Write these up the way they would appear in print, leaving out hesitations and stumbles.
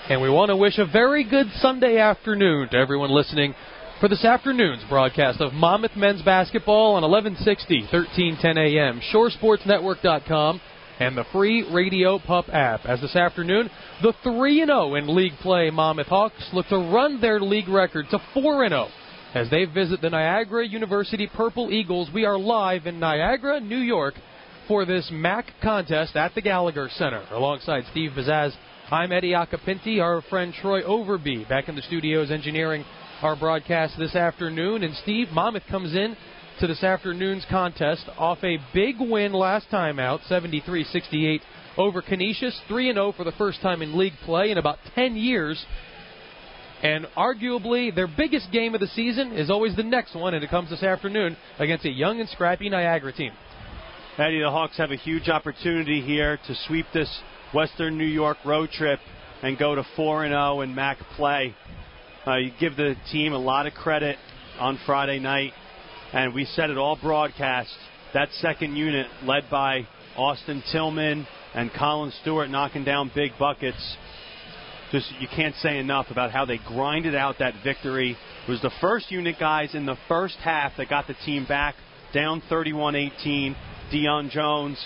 And we want to wish a very good Sunday afternoon to everyone listening for this afternoon's broadcast of Monmouth men's basketball on 1160, 1310 a.m., shoresportsnetwork.com, and the free Radio Pup app. As this afternoon, the 3-0 in league play Monmouth Hawks look to run their league record to 4-0 as they visit the Niagara University Purple Eagles. We are live in Niagara, New York, for this MAC contest at the Gallagher Center. Alongside Steve Bazaz, I'm Eddie Acapinti, our friend Troy Overby back in the studios engineering our broadcast this afternoon. And Steve, Monmouth comes in to this afternoon's contest off a big win last time out, 73-68 over Canisius, 3-0 for the first time in league play in about 10 years. And arguably their biggest game of the season is always the next one, and it comes this afternoon against a young and scrappy Niagara team. Eddie, the Hawks have a huge opportunity here to sweep this Western New York road trip and go to 4-0 in MAC play. You give the team a lot of credit on Friday night, and we said it all broadcast. That second unit, led by Austin Tillman and Colin Stewart, knocking down big buckets. Just you can't say enough about how they grinded out that victory. It was the first unit guys in the first half that got the team back, down 31-18. Deion Jones,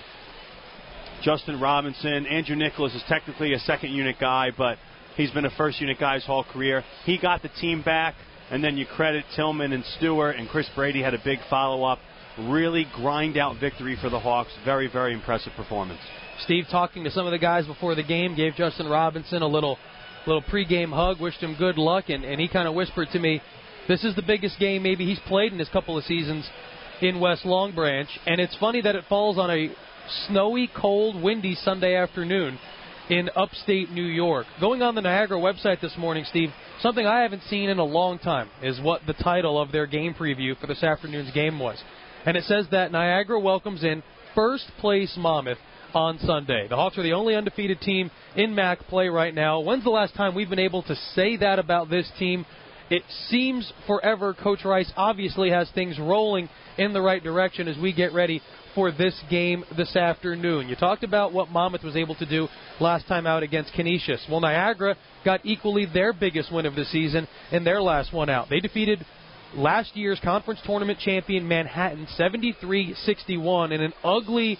Justin Robinson, Andrew Nicholas is technically a second unit guy, but he's been a first unit guy his whole career. He got the team back, and then you credit Tillman and Stewart, and Chris Brady had a big follow-up. Really grind out victory for the Hawks. Very, very impressive performance. Steve, talking to some of the guys before the game, gave Justin Robinson a little pregame hug, wished him good luck, and he kind of whispered to me, this is the biggest game maybe he's played in his couple of seasons in West Long Branch. And it's funny that it falls on a snowy, cold, windy Sunday afternoon in upstate New York. Going on the Niagara website this morning, Steve, something I haven't seen in a long time is what the title of their game preview for this afternoon's game was. And it says that Niagara welcomes in first place Monmouth on Sunday. The Hawks are the only undefeated team in MAC play right now. When's the last time we've been able to say that about this team? It seems forever. Coach Rice obviously has things rolling in the right direction as we get ready for this game this afternoon. You talked about what Monmouth was able to do last time out against Canisius. Well, Niagara got equally their biggest win of the season in their last one out. They defeated last year's conference tournament champion Manhattan 73-61 in an ugly,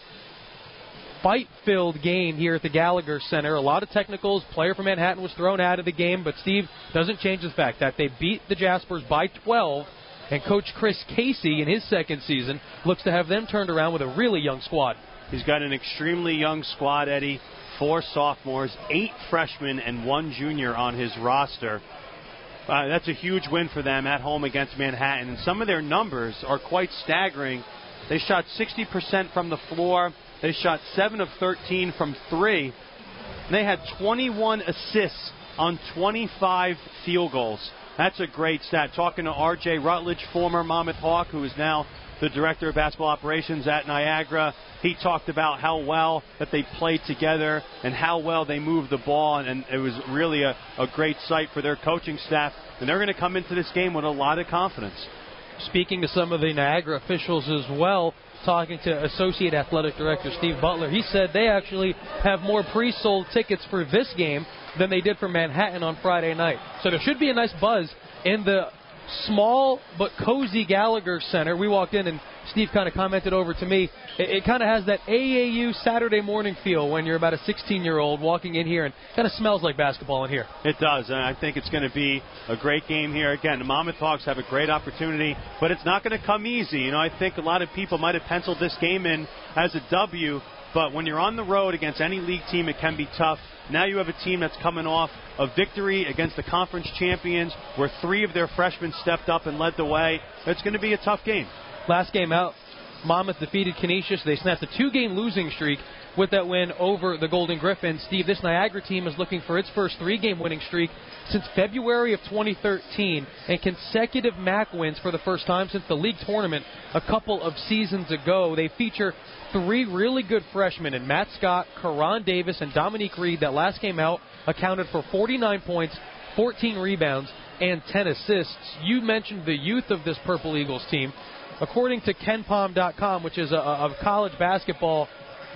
fight-filled game here at the Gallagher Center. A lot of technicals. Player from Manhattan was thrown out of the game, but Steve doesn't change the fact that they beat the Jaspers by 12, and Coach Chris Casey in his second season looks to have them turned around with a really young squad. He's got an extremely young squad, Eddie. 4 sophomores, 8 freshmen, and 1 junior on his roster. That's a huge win for them at home against Manhattan, and some of their numbers are quite staggering. They shot 60% from the floor. They shot 7 of 13 from 3. They had 21 assists on 25 field goals. That's a great stat. Talking to R.J. Rutledge, former Monmouth Hawk, who is now the director of basketball operations at Niagara, he talked about how well that they played together and how well they moved the ball, and it was really a great sight for their coaching staff. And they're going to come into this game with a lot of confidence. Speaking to some of the Niagara officials as well, talking to Associate Athletic Director Steve Butler, he said they actually have more pre-sold tickets for this game than they did for Manhattan on Friday night. So there should be a nice buzz in the small but cozy Gallagher Center. We walked in and Steve kind of commented over to me, it kind of has that AAU Saturday morning feel when you're about a 16-year-old walking in here, and kind of smells like basketball in here. It does, and I think it's going to be a great game here. Again, the Monmouth Hawks have a great opportunity, but it's not going to come easy. You know, I think a lot of people might have penciled this game in as a W, but when you're on the road against any league team, it can be tough. Now you have a team that's coming off a victory against the conference champions where 3 of their freshmen stepped up and led the way. It's going to be a tough game. Last game out, Monmouth defeated Canisius. They snapped a 2-game losing streak with that win over the Golden Griffins. Steve, this Niagara team is looking for its first 3-game winning streak since February of 2013 and consecutive MAC wins for the first time since the league tournament a couple of seasons ago. They feature 3 really good freshmen in Matt Scott, Karan Davis, and Dominique Reed that last came out accounted for 49 points, 14 rebounds, and 10 assists. You mentioned the youth of this Purple Eagles team. According to KenPom.com, which is a college basketball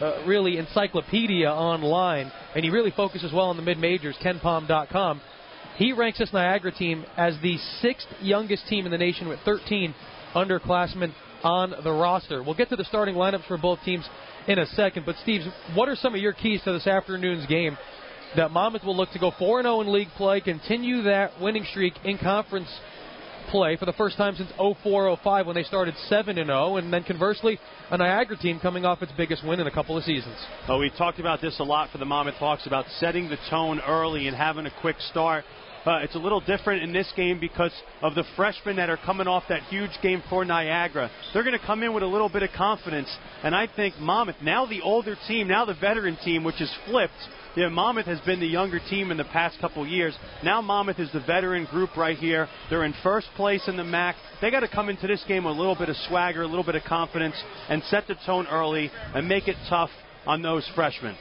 really encyclopedia online, and he really focuses well on the mid-majors, KenPom.com. He ranks this Niagara team as the 6th youngest team in the nation with 13 underclassmen on the roster. We'll get to the starting lineups for both teams in a second, but Steve, what are some of your keys to this afternoon's game that Monmouth will look to go 4-0 in league play, continue that winning streak in conference play for the first time since 04-05 when they started 7-0, and then conversely, a Niagara team coming off its biggest win in a couple of seasons? Oh, we talked about this a lot for the Monmouth Hawks, about setting the tone early and having a quick start. It's a little different in this game because of the freshmen that are coming off that huge game for Niagara. They're going to come in with a little bit of confidence, and I think Monmouth, now the older team, now the veteran team, which is flipped. Yeah, Monmouth has been the younger team in the past couple years. Now Monmouth is the veteran group right here. They're in first place in the MAC. They got to come into this game with a little bit of swagger, a little bit of confidence, and set the tone early and make it tough on those freshmen.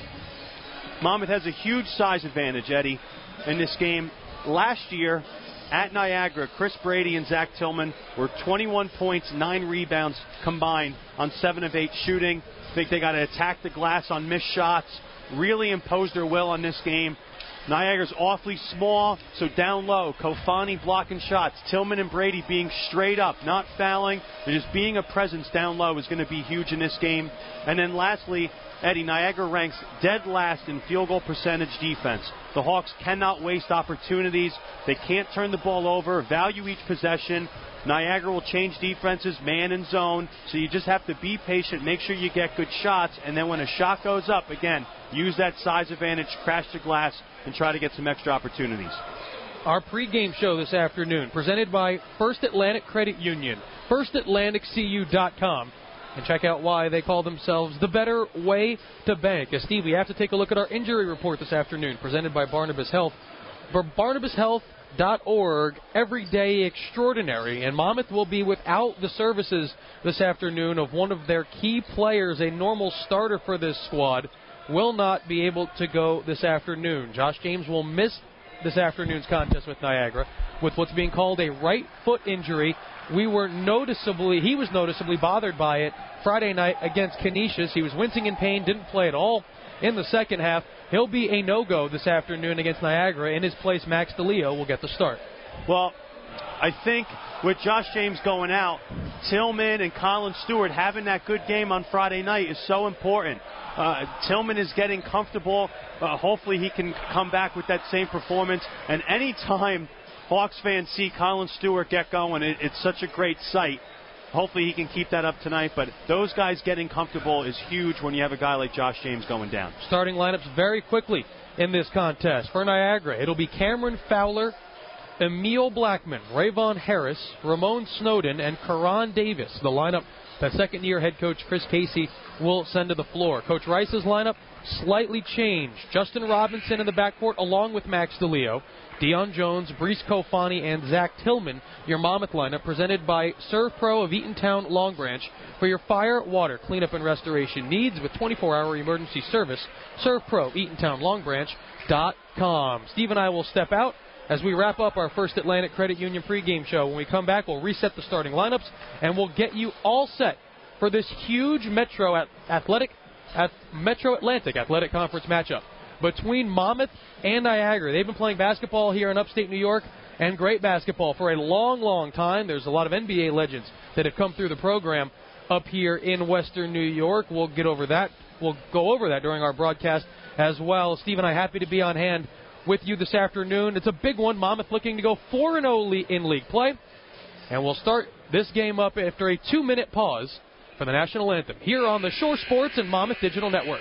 Monmouth has a huge size advantage, Eddie, in this game. Last year at Niagara, Chris Brady and Zach Tillman were 21 points, 9 rebounds combined on 7 of 8 shooting. I think they got to attack the glass on missed shots, really impose their will on this game. Niagara's awfully small, so down low, Kofani blocking shots, Tillman and Brady being straight up, not fouling, just being a presence down low is going to be huge in this game. And then lastly, Eddie, Niagara ranks dead last in field goal percentage defense. The Hawks cannot waste opportunities. They can't turn the ball over, value each possession. Niagara will change defenses, man and zone, so you just have to be patient, make sure you get good shots, and then when a shot goes up, again, use that size advantage, crash the glass, and try to get some extra opportunities. Our pregame show this afternoon, presented by First Atlantic Credit Union, firstatlanticcu.com, and check out why they call themselves the better way to bank. As Steve, we have to take a look at our injury report this afternoon, presented by Barnabas Health. For BarnabasHealth.org, everyday extraordinary, and Monmouth will be without the services this afternoon of one of their key players, a normal starter for this squad, will not be able to go this afternoon. Josh James will miss this afternoon's contest with Niagara with what's being called a right foot injury. He was noticeably bothered by it Friday night against Canisius. He was wincing in pain, didn't play at all in the second half. He'll be a no-go this afternoon against Niagara. In his place, Max DeLeo will get the start. Well, I think with Josh James going out, Tillman and Colin Stewart having that good game on Friday night is so important. Tillman is getting comfortable. Hopefully he can come back with that same performance. And any time Hawks fans see Colin Stewart get going, it's such a great sight. Hopefully he can keep that up tonight, but those guys getting comfortable is huge when you have a guy like Josh James going down. Starting lineups very quickly in this contest. For Niagara, it'll be Cameron Fowler, Emil Blackman, Rayvon Harris, Ramon Snowden, and Karan Davis. The lineup that second-year head coach Chris Casey will send to the floor. Coach Rice's lineup slightly changed. Justin Robinson in the backcourt along with Max DeLeo. Deion Jones, Brees Kofani, and Zach Tillman, your Monmouth lineup, presented by Serve Pro of Eatontown Long Branch. For your fire, water, cleanup, and restoration needs with 24-hour emergency service, Serve Pro, EatontownLongBranch.com. Steve and I will step out as we wrap up our First Atlantic Credit Union pregame show. When we come back, we'll reset the starting lineups, and we'll get you all set for this huge Metro Atlantic Athletic Conference matchup between Monmouth and Niagara. They've been playing basketball here in upstate New York, and great basketball for a long, long time. There's a lot of NBA legends that have come through the program up here in western New York. We'll go over that during our broadcast as well. Steve and I happy to be on hand with you this afternoon. It's a big one. Monmouth looking to go 4-0 in league play. And we'll start this game up after a 2-minute pause for the national anthem here on the Shore Sports and Monmouth Digital Network.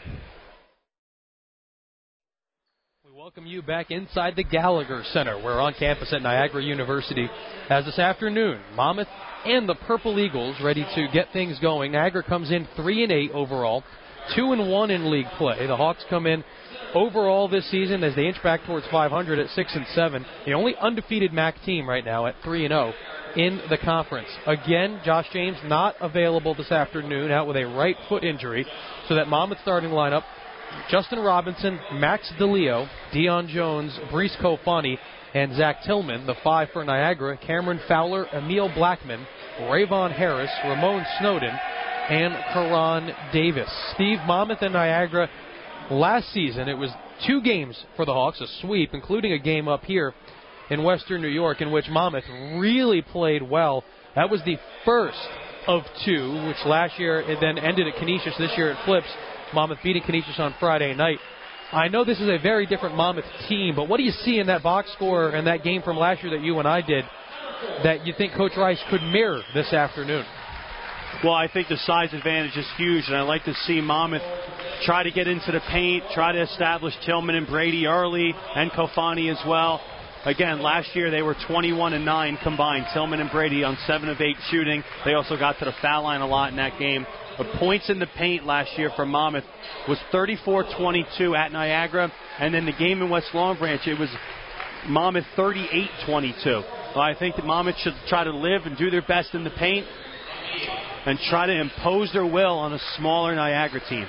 We welcome you back inside the Gallagher Center. We're on campus at Niagara University as this afternoon, Monmouth and the Purple Eagles ready to get things going. Niagara comes in 3-8 overall, 2-1 in league play. The Hawks come in overall this season as they inch back towards 500 at 6-7. The only undefeated MAC team right now at 3-0 in the conference. Again, Josh James not available this afternoon, out with a right foot injury, so that Monmouth starting lineup: Justin Robinson, Max DeLeo, Deion Jones, Brees Kofani, and Zach Tillman. The 5 for Niagara: Cameron Fowler, Emil Blackman, Rayvon Harris, Ramon Snowden, and Karan Davis. Steve, Monmouth and Niagara last season, it was 2 games for the Hawks, a sweep, including a game up here in Western New York in which Monmouth really played well. That was the first of 2, which last year it then ended at Canisius. This year it flips. Monmouth beating Canisius on Friday night. I know this is a very different Monmouth team, but what do you see in that box score and that game from last year that you and I did that you think Coach Rice could mirror this afternoon? Well, I think the size advantage is huge, and I like to see Monmouth try to get into the paint, try to establish Tillman and Brady early, and Kofani as well. Again, last year they were 21-9 combined, Tillman and Brady on 7 of 8 shooting. They also got to the foul line a lot in that game. The points in the paint last year for Monmouth was 34-22 at Niagara, and then the game in West Long Branch, it was Monmouth 38-22. I think that Monmouth should try to live and do their best in the paint and try to impose their will on a smaller Niagara team.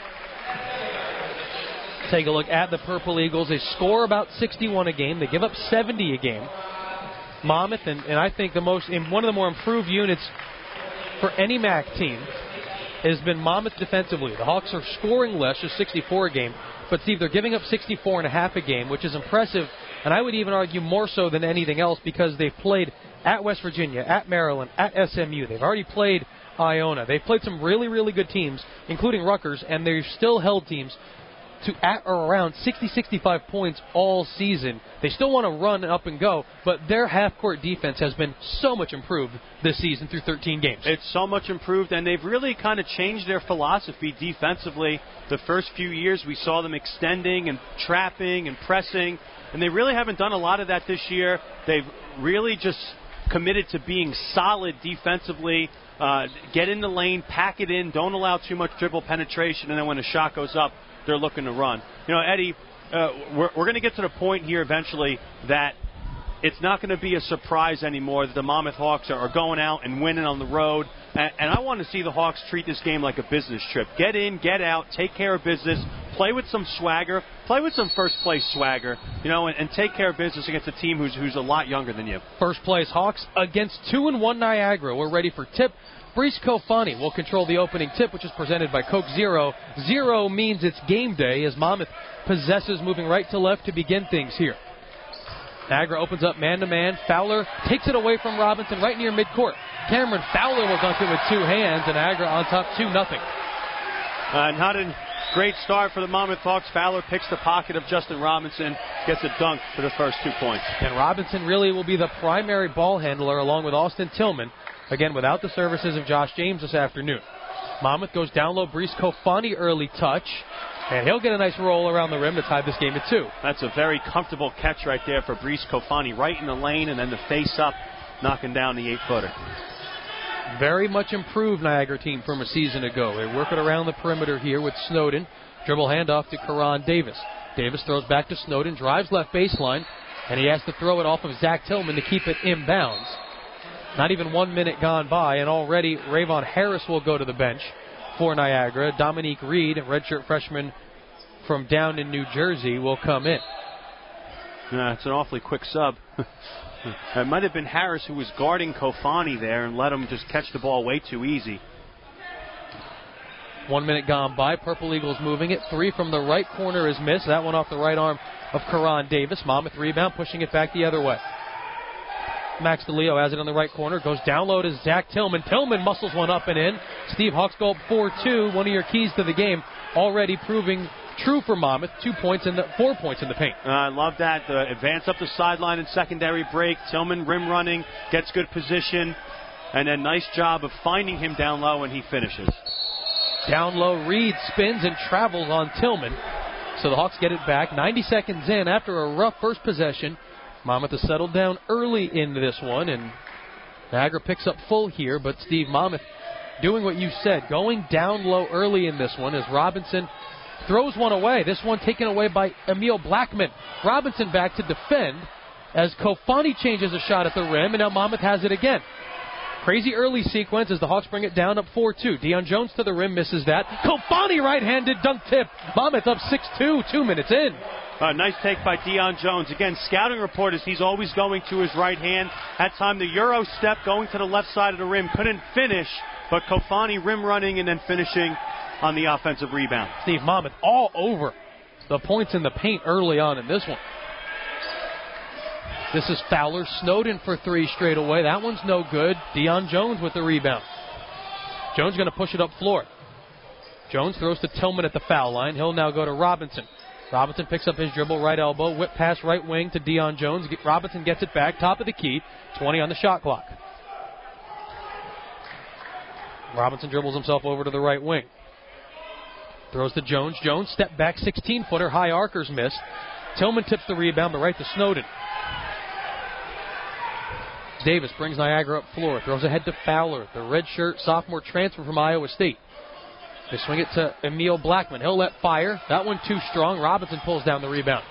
Take a look at the Purple Eagles. They score about 61 a game. They give up 70 a game. Monmouth, and I think one of the more improved units for any MAC team has been Monmouth defensively. The Hawks are scoring less, just 64 a game, but Steve, they're giving up 64.5 a game, which is impressive, and I would even argue more so than anything else because they've played at West Virginia, at Maryland, at SMU. They've already played Iona. They've played some really, really good teams, including Rutgers, and they've still held teams to at or around 60-65 points all season. They still want to run up and go, but their half-court defense has been so much improved this season through 13 games. It's so much improved, and they've really kind of changed their philosophy defensively. The first few years we saw them extending and trapping and pressing, and they really haven't done a lot of that this year. They've really just committed to being solid defensively. Get in the lane, pack it in, don't allow too much dribble penetration, and then when the shot goes up, they're looking to run. You know, Eddie, we're going to get to the point here eventually that it's not going to be a surprise anymore that the Monmouth Hawks are going out and winning on the road. And I want to see the Hawks treat this game like a business trip. Get in, get out, take care of business, play with some swagger, play with some first-place swagger, you know, and take care of business against a team who's a lot younger than you. First-place Hawks against 2-1 Niagara. We're ready for tip. Brice Kofani will control the opening tip, which is presented by Coke Zero. Zero means it's game day as Monmouth possesses, moving right to left to begin things here. Niagara opens up man-to-man. Fowler takes it away from Robinson right near midcourt. Cameron Fowler will dunk it with 2 hands, and Niagara on top 2-0. Not a great start for the Monmouth Hawks. Fowler picks the pocket of Justin Robinson, gets a dunk for the first 2 points. And Robinson really will be the primary ball handler along with Austin Tillman. Again, without the services of Josh James this afternoon. Monmouth goes down low. Brice Kofani early touch. And he'll get a nice roll around the rim to tie this game at 2. That's a very comfortable catch right there for Brice Kofani. Right in the lane and then the face up, knocking down the 8-footer. Very much improved Niagara team from a season ago. They work it around the perimeter here with Snowden. Dribble handoff to Karan Davis. Davis throws back to Snowden, drives left baseline, and he has to throw it off of Zach Tillman to keep it inbounds. Not even 1 minute gone by, and already Rayvon Harris will go to the bench for Niagara. Dominique Reed, redshirt freshman from down in New Jersey, will come in. Yeah, it's an awfully quick sub. It might have been Harris who was guarding Kofani there and let him just catch the ball way too easy. 1 minute gone by. Purple Eagles moving it. 3 from the right corner is missed. That one off the right arm of Karan Davis. Monmouth rebound, pushing it back the other way. Max DeLeo has it on the right corner. Goes down low to Zach Tillman. Tillman muscles one up and in. Steve, Hawks go up 4-2. One of your keys to the game already proving true for Monmouth. 4 points in the paint. I love that. The advance up the sideline and secondary break. Tillman rim running, gets good position, and a nice job of finding him down low, and he finishes. Down low, Reed spins and travels on Tillman. So the Hawks get it back. 90 seconds in after a rough first possession. Monmouth has settled down early into this one, and Niagara picks up full here, but Steve, Monmouth doing what you said, going down low early in this one as Robinson throws one away. This one taken away by Emil Blackman. Robinson back to defend as Kofani changes a shot at the rim, and now Monmouth has it again. Crazy early sequence as the Hawks bring it down up 4-2. Deion Jones to the rim, misses that. Kofani right-handed dunk tip. Monmouth up 6-2, 2 minutes in. Nice take by Deion Jones. Again, scouting report is he's always going to his right hand. That time the Euro step going to the left side of the rim. Couldn't finish, but Kofani rim running and then finishing on the offensive rebound. Steve Monmouth all over the points in the paint early on in this one. This is Fowler. Snowden for 3 straight away. That one's no good. Deion Jones with the rebound. Jones going to push it up floor. Jones throws to Tillman at the foul line. He'll now go to Robinson. Robinson picks up his dribble, right elbow, whip pass right wing to Deion Jones. Robinson gets it back, top of the key, 20 on the shot clock. Robinson dribbles himself over to the right wing. Throws to Jones. Jones, step back, 16-footer, high arcers missed. Tillman tips the rebound, but right to Snowden. Davis brings Niagara up floor, throws ahead to Fowler, the redshirt sophomore transfer from Iowa State. They swing it to Emil Blackman. He'll let fire. That one too strong. Robinson pulls down the rebound.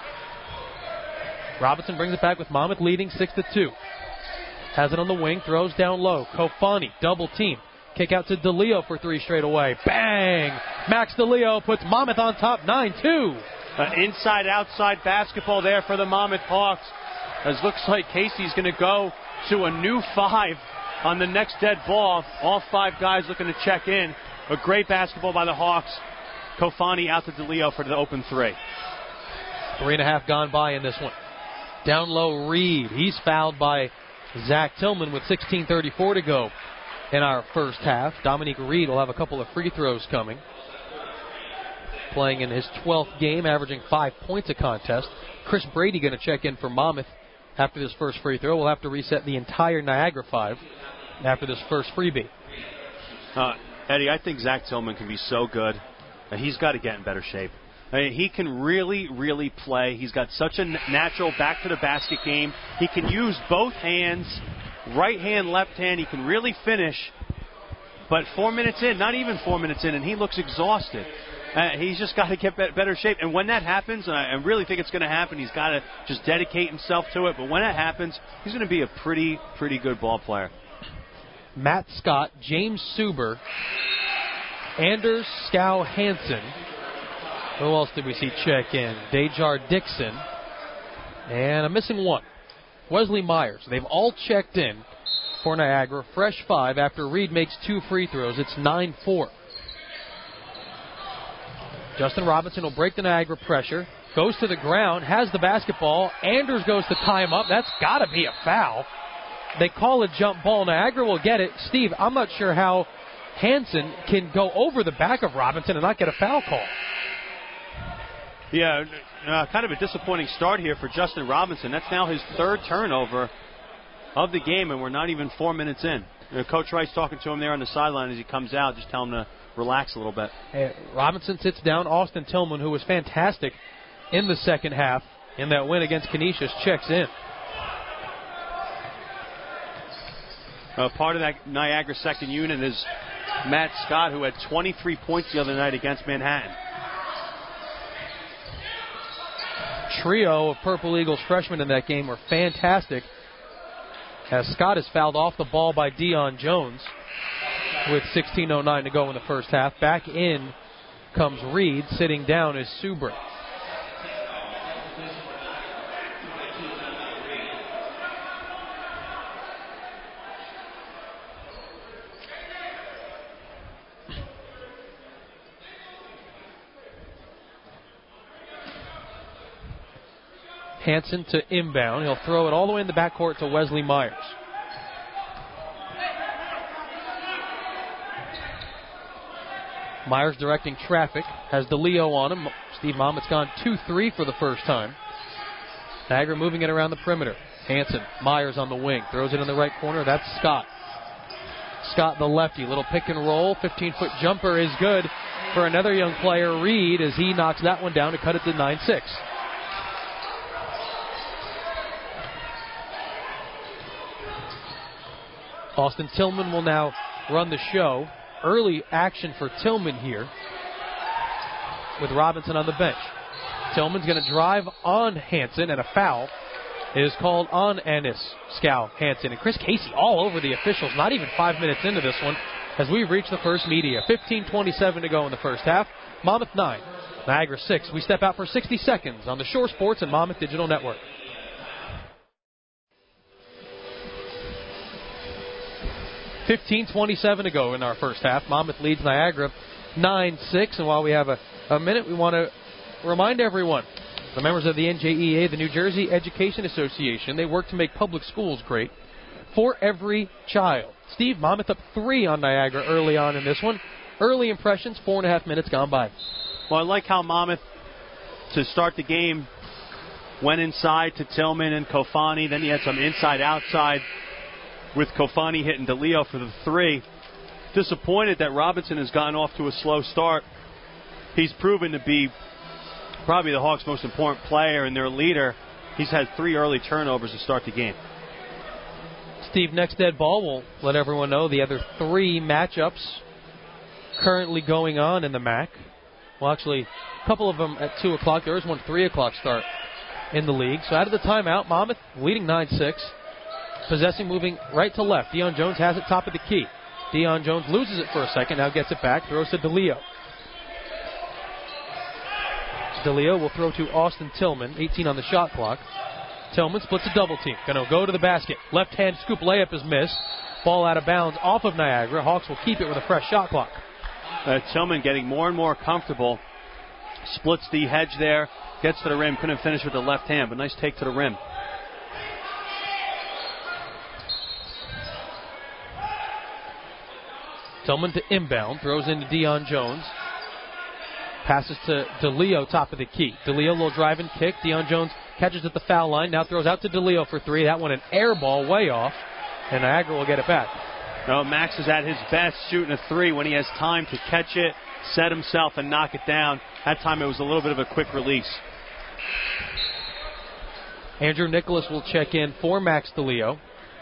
Robinson brings it back with Monmouth leading 6-2. Has it on the wing, throws down low. Kofani, double team. Kick out to DeLeo for 3 straight away. Bang! Max DeLeo puts Monmouth on top, 9-2. Inside-outside basketball there for the Monmouth Hawks. As looks like Casey's going to go to a new 5 on the next dead ball. All 5 guys looking to check in. A great basketball by the Hawks. Kofani out to DeLeo for the open 3. 3.5 gone by in this one. Down low, Reed. He's fouled by Zach Tillman with 16:34 to go in our first half. Dominique Reed will have a couple of free throws coming. Playing in his 12th game, averaging 5 points a contest. Chris Brady going to check in for Monmouth after this first free throw. We'll have to reset the entire Niagara 5 after this first freebie. Eddie, I think Zach Tillman can be so good. He's got to get in better shape. I mean, he can really, really play. He's got such a natural back-to-the-basket game. He can use both hands, right hand, left hand. He can really finish. But 4 minutes in, not even 4 minutes in, and he looks exhausted. He's just got to get better shape. And when that happens, and I really think it's going to happen, he's got to just dedicate himself to it. But when that happens, he's going to be a pretty good ball player. Matt Scott, James Suber, Anders Scow Hansen. Who else did we see check in? Dejar Dixon. And I'm missing one. Wesley Myers. They've all checked in for Niagara. Fresh 5 after Reed makes 2 free throws. It's 9-4. Justin Robinson will break the Niagara pressure. Goes to the ground. Has the basketball. Anders goes to tie him up. That's got to be a foul. They call a jump ball. Niagara will get it. Steve, I'm not sure how Hansen can go over the back of Robinson and not get a foul call. Yeah, kind of a disappointing start here for Justin Robinson. That's now his 3rd turnover of the game, and we're not even 4 minutes in. Coach Rice talking to him there on the sideline as he comes out, just tell him to relax a little bit. Robinson sits down. Austin Tillman, who was fantastic in the second half in that win against Canisius, checks in. Part of that Niagara second unit is Matt Scott, who had 23 points the other night against Manhattan. Trio of Purple Eagles freshmen in that game were fantastic, as Scott is fouled off the ball by Deion Jones with 16:09 to go in the first half. Back in comes Reed. Sitting down is Suber. Hansen to inbound. He'll throw it all the way in the backcourt to Wesley Myers. Myers directing traffic. Has DeLeo on him. Steve Monmouth's gone 2-3 for the first time. Niagara moving it around the perimeter. Hansen, Myers on the wing. Throws it in the right corner. That's Scott. Scott the lefty. Little pick and roll. 15-foot jumper is good for another young player, Reed, as he knocks that one down to cut it to 9-6. Austin Tillman will now run the show. Early action for Tillman here with Robinson on the bench. Tillman's going to drive on Hansen, and a foul is called on Anders Scow Hansen. And Chris Casey all over the officials, not even 5 minutes into this one, as we reach the first media. 15:27 to go in the first half. Monmouth 9, Niagara 6. We step out for 60 seconds on the Shore Sports and Monmouth Digital Network. 15:27 to go in our first half. Monmouth leads Niagara 9-6. And while we have a minute, we want to remind everyone, the members of the NJEA, the New Jersey Education Association, they work to make public schools great for every child. Steve, Monmouth up 3 on Niagara early on in this one. Early impressions, 4.5 minutes gone by. Well, I like how Monmouth, to start the game, went inside to Tillman and Kofani. Then he had some inside-outside with Kofani hitting DeLeo for the 3. Disappointed that Robinson has gotten off to a slow start. He's proven to be probably the Hawks' most important player and their leader. He's had 3 early turnovers to start the game. Steve, next dead ball, we'll let everyone know the other 3 matchups currently going on in the MAC. Well, actually, a couple of them at 2 o'clock. There is one 3 o'clock start in the league. So out of the timeout, Monmouth leading 9-6. Possessing, moving right to left. Deion Jones has it top of the key. Deion Jones loses it for a second, now gets it back, throws to DeLeo. DeLeo will throw to Austin Tillman, 18 on the shot clock. Tillman splits a double team. Going to go to the basket. Left-hand scoop layup is missed. Ball out of bounds off of Niagara. Hawks will keep it with a fresh shot clock. Tillman getting more and more comfortable. Splits the hedge there. Gets to the rim. Couldn't finish with the left hand, but nice take to the rim. Tillman to inbound. Throws into Deion Jones. Passes to DeLeo, top of the key. DeLeo, little drive and kick. Deion Jones catches at the foul line. Now throws out to DeLeo for 3. That one an air ball way off. And Niagara will get it back. No, Max is at his best shooting a 3 when he has time to catch it, set himself, and knock it down. That time it was a little bit of a quick release. Andrew Nicholas will check in for Max DeLeo.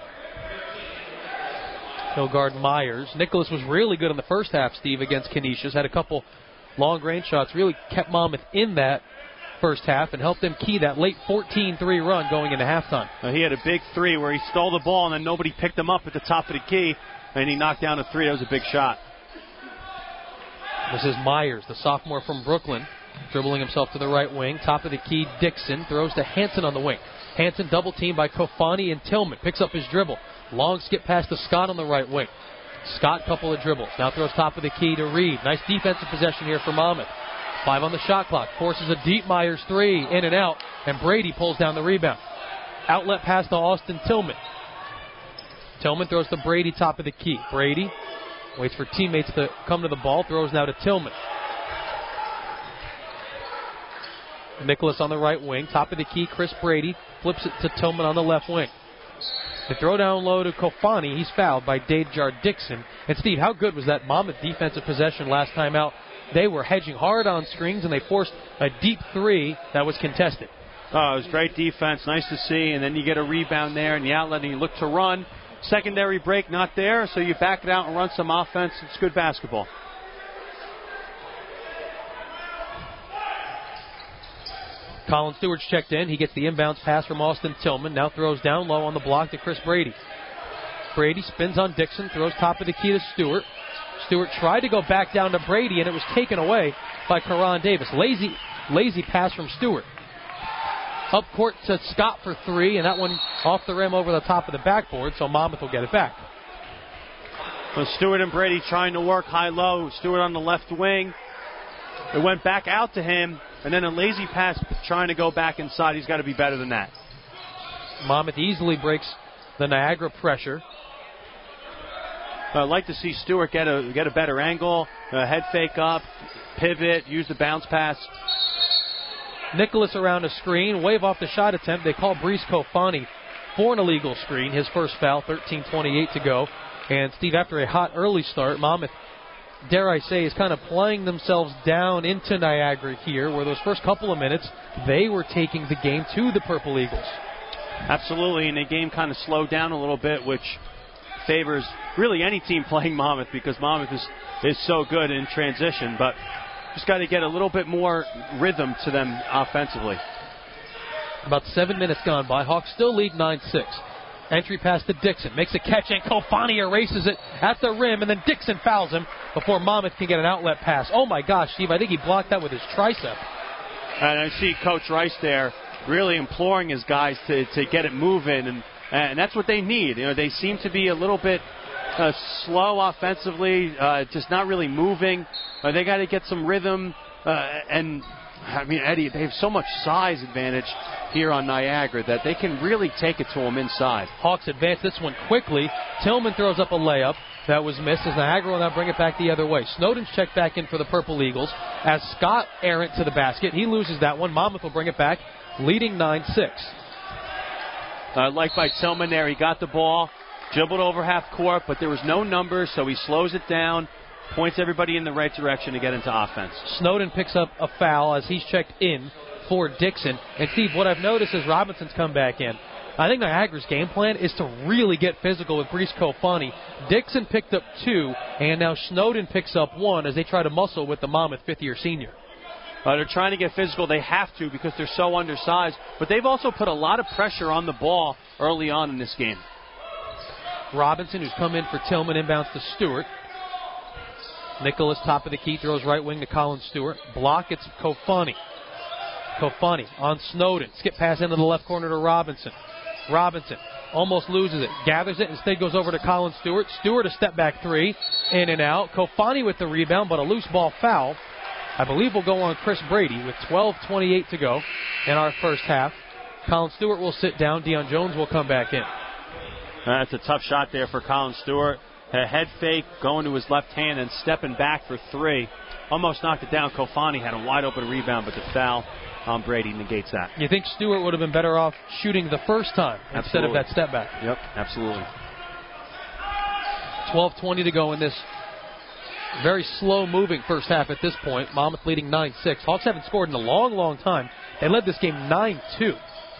He'll guard Myers. Nicholas was really good in the first half, Steve, against Canisius. Had a couple long-range shots. Really kept Monmouth in that first half and helped them key that late 14-3 run going into halftime. He had a big 3 where he stole the ball and then nobody picked him up at the top of the key, and he knocked down a 3. That was a big shot. This is Myers, the sophomore from Brooklyn, dribbling himself to the right wing. Top of the key, Dixon throws to Hansen on the wing. Hansen double teamed by Kofani and Tillman. Picks up his dribble. Long skip pass to Scott on the right wing. Scott, couple of dribbles. Now throws top of the key to Reed. Nice defensive possession here for Monmouth. 5 on the shot clock. Forces a deep Myers 3 in and out. And Brady pulls down the rebound. Outlet pass to Austin Tillman. Tillman throws to Brady, top of the key. Brady waits for teammates to come to the ball. Throws now to Tillman. Nicholas on the right wing. Top of the key, Chris Brady. Flips it to Tillman on the left wing. The throw down low to Kofani. He's fouled by Dejar Dixon. And Steve, how good was that Monmouth defensive possession last time out? They were hedging hard on screens, and they forced a deep 3 that was contested. Oh, it was great defense. Nice to see. And then you get a rebound there in the outlet, and you look to run. Secondary break not there, so you back it out and run some offense. It's good basketball. Colin Stewart's checked in. He gets the inbounds pass from Austin Tillman. Now throws down low on the block to Chris Brady. Brady spins on Dixon. Throws top of the key to Stewart. Stewart tried to go back down to Brady, and it was taken away by Karan Davis. Lazy pass from Stewart. Up court to Scott for 3, and that one off the rim over the top of the backboard, so Monmouth will get it back. Well, Stewart and Brady trying to work high-low. Stewart on the left wing. It went back out to him, and then a lazy pass trying to go back inside. He's got to be better than that. Monmouth easily breaks the Niagara pressure. I'd like to see Stewart get a better angle, head fake up, pivot, use the bounce pass. Nicholas around a screen, wave off the shot attempt. They call Brees Kofani for an illegal screen. His first foul, 13:28 to go. And Steve, after a hot early start, Monmouth, dare I say, is kind of playing themselves down into Niagara here, where those first couple of minutes, they were taking the game to the Purple Eagles. Absolutely, and the game kind of slowed down a little bit, which favors really any team playing Monmouth, because Monmouth is so good in transition, but just got to get a little bit more rhythm to them offensively. About 7 minutes gone by. Hawks still lead 9-6. Entry pass to Dixon. Makes a catch, and Kofani erases it at the rim, and then Dixon fouls him before Monmouth can get an outlet pass. Oh, my gosh, Steve, I think he blocked that with his tricep. And I see Coach Rice there really imploring his guys to get it moving, and that's what they need. You know, they seem to be a little bit slow offensively, just not really moving. They got to get some rhythm. And, I mean, Eddie, they have so much size advantage here on Niagara that they can really take it to them inside. Hawks advance this one quickly. Tillman throws up a layup. That was missed as Niagara will now bring it back the other way. Snowden's checked back in for the Purple Eagles as Scott errant to the basket. He loses that one. Monmouth will bring it back, leading 9-6. Like by Tillman there, he got the ball, dribbled over half court, but there was no numbers, so he slows it down, points everybody in the right direction to get into offense. Snowden picks up a foul as he's checked in for Dixon. And, Steve, what I've noticed is Robinson's come back in. I think Niagara's game plan is to really get physical with Brees Kofani. Dixon picked up 2, and now Snowden picks up 1 as they try to muscle with the Monmouth fifth-year senior. They're trying to get physical. They have to because they're so undersized. But they've also put a lot of pressure on the ball early on in this game. Robinson, who's come in for Tillman, inbounds to Stewart. Nicholas, top of the key, throws right wing to Colin Stewart. Block, it's Kofani. Kofani on Snowden. Skip pass into the left corner to Robinson. Robinson almost loses it. Gathers it. Instead goes over to Colin Stewart. Stewart a step back 3. In and out. Kofani with the rebound, but a loose ball foul. I believe will go on Chris Brady with 12:28 to go in our first half. Colin Stewart will sit down. Deion Jones will come back in. That's a tough shot there for Colin Stewart. A head fake going to his left hand and stepping back for 3. Almost knocked it down. Kofani had a wide open rebound, but the foul on Brady negates that. You think Stewart would have been better off shooting the first time instead of that step back? Yep, absolutely. 12:20 to go in this very slow-moving first half at this point. Monmouth leading 9-6. Hawks haven't scored in a long, long time. They led this game 9-2.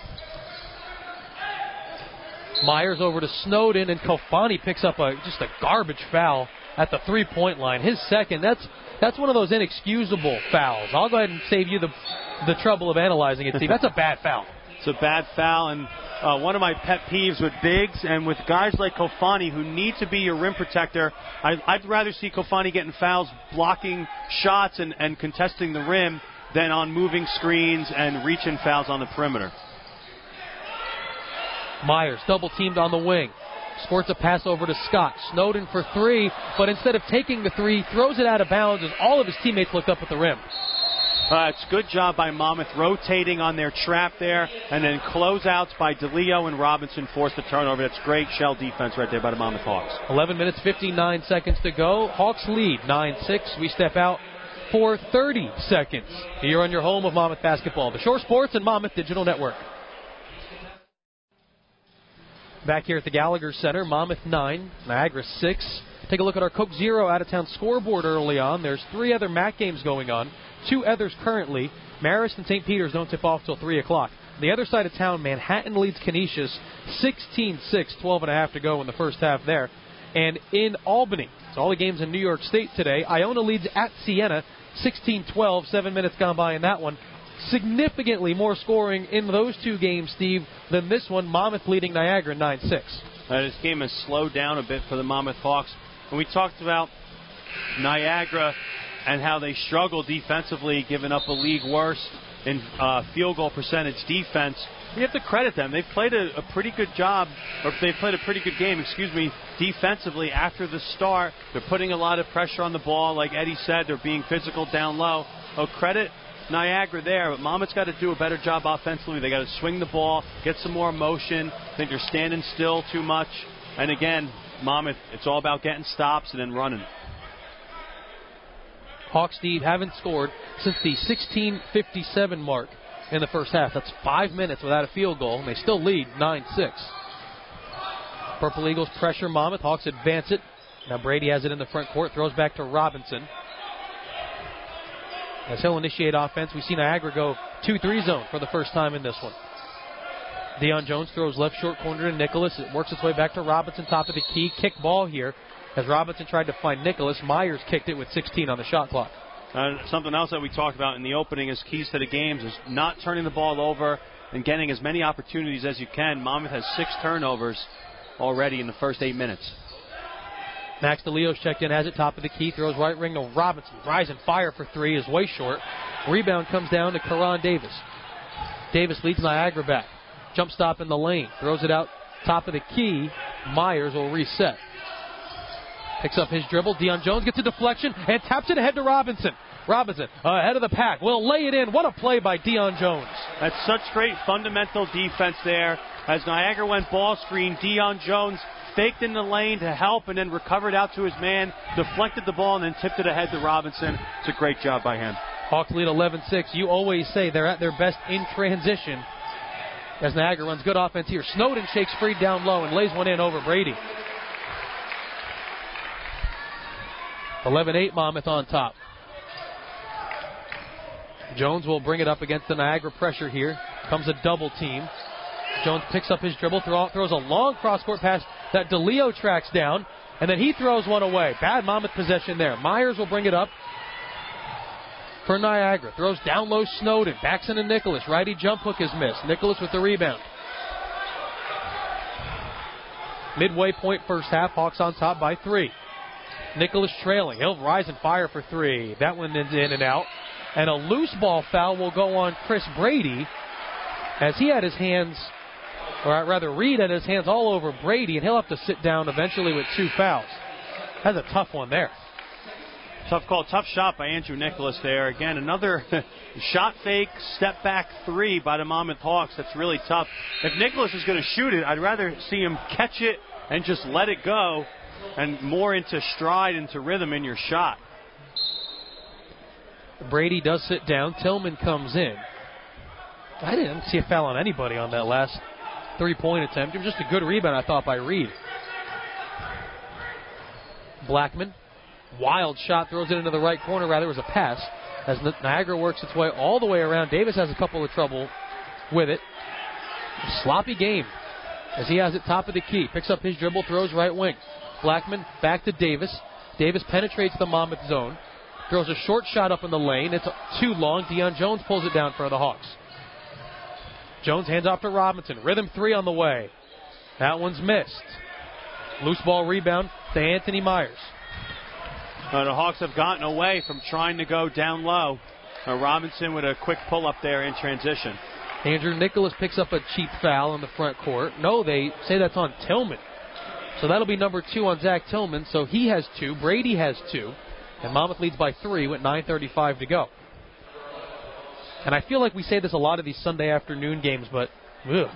Myers over to Snowden, and Kofani picks up just a garbage foul at the three-point line. His second, that's one of those inexcusable fouls. I'll go ahead and save you the trouble of analyzing it, Steve. That's a bad foul. It's a bad foul, and one of my pet peeves with bigs and with guys like Kofani who need to be your rim protector, I'd rather see Kofani getting fouls, blocking shots and contesting the rim than on moving screens and reaching fouls on the perimeter. Myers double-teamed on the wing. Squirts a pass over to Scott. Snowden for 3, but instead of taking the 3, throws it out of bounds as all of his teammates looked up at the rim. It's a good job by Monmouth rotating on their trap there, and then closeouts by DeLeo and Robinson forced the turnover. That's great shell defense right there by the Monmouth Hawks. 11 minutes, 59 seconds to go. Hawks lead 9-6. We step out for 30 seconds here on your home of Monmouth basketball, the Shore Sports and Monmouth Digital Network. Back here at the Gallagher Center, Monmouth 9, Niagara 6. Take a look at our Coke Zero out-of-town scoreboard early on. There's 3 other MAC games going on, 2 others currently. Marist and St. Peter's don't tip off till 3 o'clock. On the other side of town, Manhattan leads Canisius 16-6, 12.5 to go in the first half there. And in Albany, it's all the games in New York State today, Iona leads at Siena 16-12, 7 minutes gone by in that one. Significantly more scoring in those 2 games, Steve, than this one. Monmouth leading Niagara 9-6. This game has slowed down a bit for the Monmouth Hawks. And we talked about Niagara and how they struggle defensively, giving up a league worst in field goal percentage defense. You have to credit them. They've played a pretty good job, or they've played a pretty good game, defensively after the start. They're putting a lot of pressure on the ball. Like Eddie said, they're being physical down low. Credit Niagara there, but Monmouth's got to do a better job offensively. They got to swing the ball, get some more motion. I think they're standing still too much. And again, Monmouth, it's all about getting stops and then running. Hawks, Steve, haven't scored since the 16:57 mark in the first half. That's 5 minutes without a field goal, and they still lead 9-6. Purple Eagles pressure Monmouth. Hawks advance it. Now Brady has it in the front court, throws back to Robinson. As he'll initiate offense, we see Niagara go 2-3 zone for the first time in this one. Deion Jones throws left short corner to Nicholas. It works its way back to Robinson, top of the key. Kick ball here. As Robinson tried to find Nicholas, Myers kicked it with 16 on the shot clock. Something else that we talked about in the opening as keys to the games is not turning the ball over and getting as many opportunities as you can. Monmouth has 6 turnovers already in the first 8 minutes. Max DeLeo's checked in, has it top of the key, throws right wing to Robinson. Rise and fire for 3 is way short. Rebound comes down to Karan Davis. Davis leads Niagara back. Jump stop in the lane. Throws it out top of the key. Myers will reset. Picks up his dribble. Deion Jones gets a deflection and taps it ahead to Robinson. Robinson ahead of the pack. Will lay it in. What a play by Deion Jones. That's such great fundamental defense there. As Niagara went ball screen, Deion Jones faked in the lane to help and then recovered out to his man, deflected the ball, and then tipped it ahead to Robinson. It's a great job by him. Hawks lead 11-6. You always say they're at their best in transition as Niagara runs good offense here. Snowden shakes free down low and lays one in over Brady. 11-8 Monmouth on top. Jones will bring it up against the Niagara pressure here. Comes a double team. Jones picks up his dribble, throws a long cross-court pass that DeLeo tracks down, and then he throws one away. Bad Monmouth possession there. Myers will bring it up for Niagara. Throws down low Snowden. Backs into Nicholas. Righty jump hook is missed. Nicholas with the rebound. Midway point first half. Hawks on top by 3. Nicholas trailing. He'll rise and fire for 3. That one is in and out. And a loose ball foul will go on Chris Brady as he had his hands, or rather Reed had his hands all over Brady, and he'll have to sit down eventually with 2 fouls. That's a tough one there. Tough call, tough shot by Andrew Nicholas there. Again, another shot fake, step back 3 by the Monmouth Hawks. That's really tough. If Nicholas is going to shoot it, I'd rather see him catch it and just let it go and more into stride, into rhythm in your shot. Brady does sit down. Tillman comes in. I didn't see a foul on anybody on that last 3-point attempt. It was just a good rebound, I thought, by Reed. Blackman, wild shot, throws it into the right corner. Rather, it was a pass as Niagara works its way all the way around. Davis has a couple of trouble with it. Sloppy game as he has it top of the key. Picks up his dribble, throws right wing. Blackman back to Davis. Davis penetrates the Monmouth zone. Throws a short shot up in the lane. It's too long. Deion Jones pulls it down for the Hawks. Jones hands off to Robinson. Rhythm 3 on the way. That one's missed. Loose ball rebound to Anthony Myers. The Hawks have gotten away from trying to go down low. Robinson with a quick pull up there in transition. Andrew Nicholas picks up a cheap foul in the front court. No, they say that's on Tillman. So that'll be number 2 on Zach Tillman. So he has 2. Brady has 2. And Monmouth leads by 3 with 9:35 to go. And I feel like we say this a lot of these Sunday afternoon games, but ugh.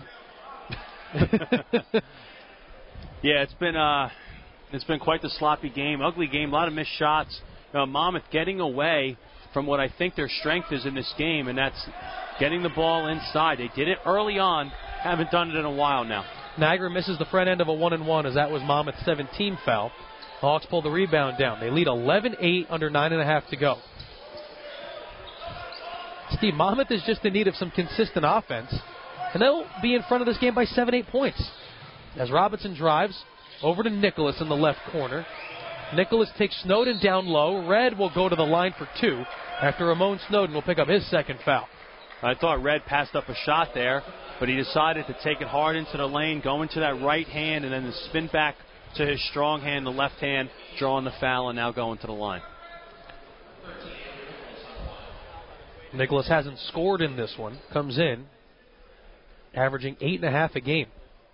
Yeah, it's been quite the sloppy game, ugly game, a lot of missed shots. Monmouth getting away from what I think their strength is in this game, and that's getting the ball inside. They did it early on, haven't done it in a while now. Niagara misses the front end of a 1-and-1 as that was Monmouth's 17th foul. The Hawks pull the rebound down. They lead 11-8 under 9.5 to go. Steve, Monmouth is just in need of some consistent offense, and they'll be in front of this game by 7-8 points. As Robinson drives over to Nicholas in the left corner. Nicholas takes Snowden down low. Red will go to the line for 2 after Ramon Snowden will pick up his second foul. I thought Red passed up a shot there, but he decided to take it hard into the lane, go into that right hand, and then the spin back to his strong hand, the left hand, drawing the foul, and now going to the line. Nicholas hasn't scored in this one. Comes in, averaging 8.5 a game.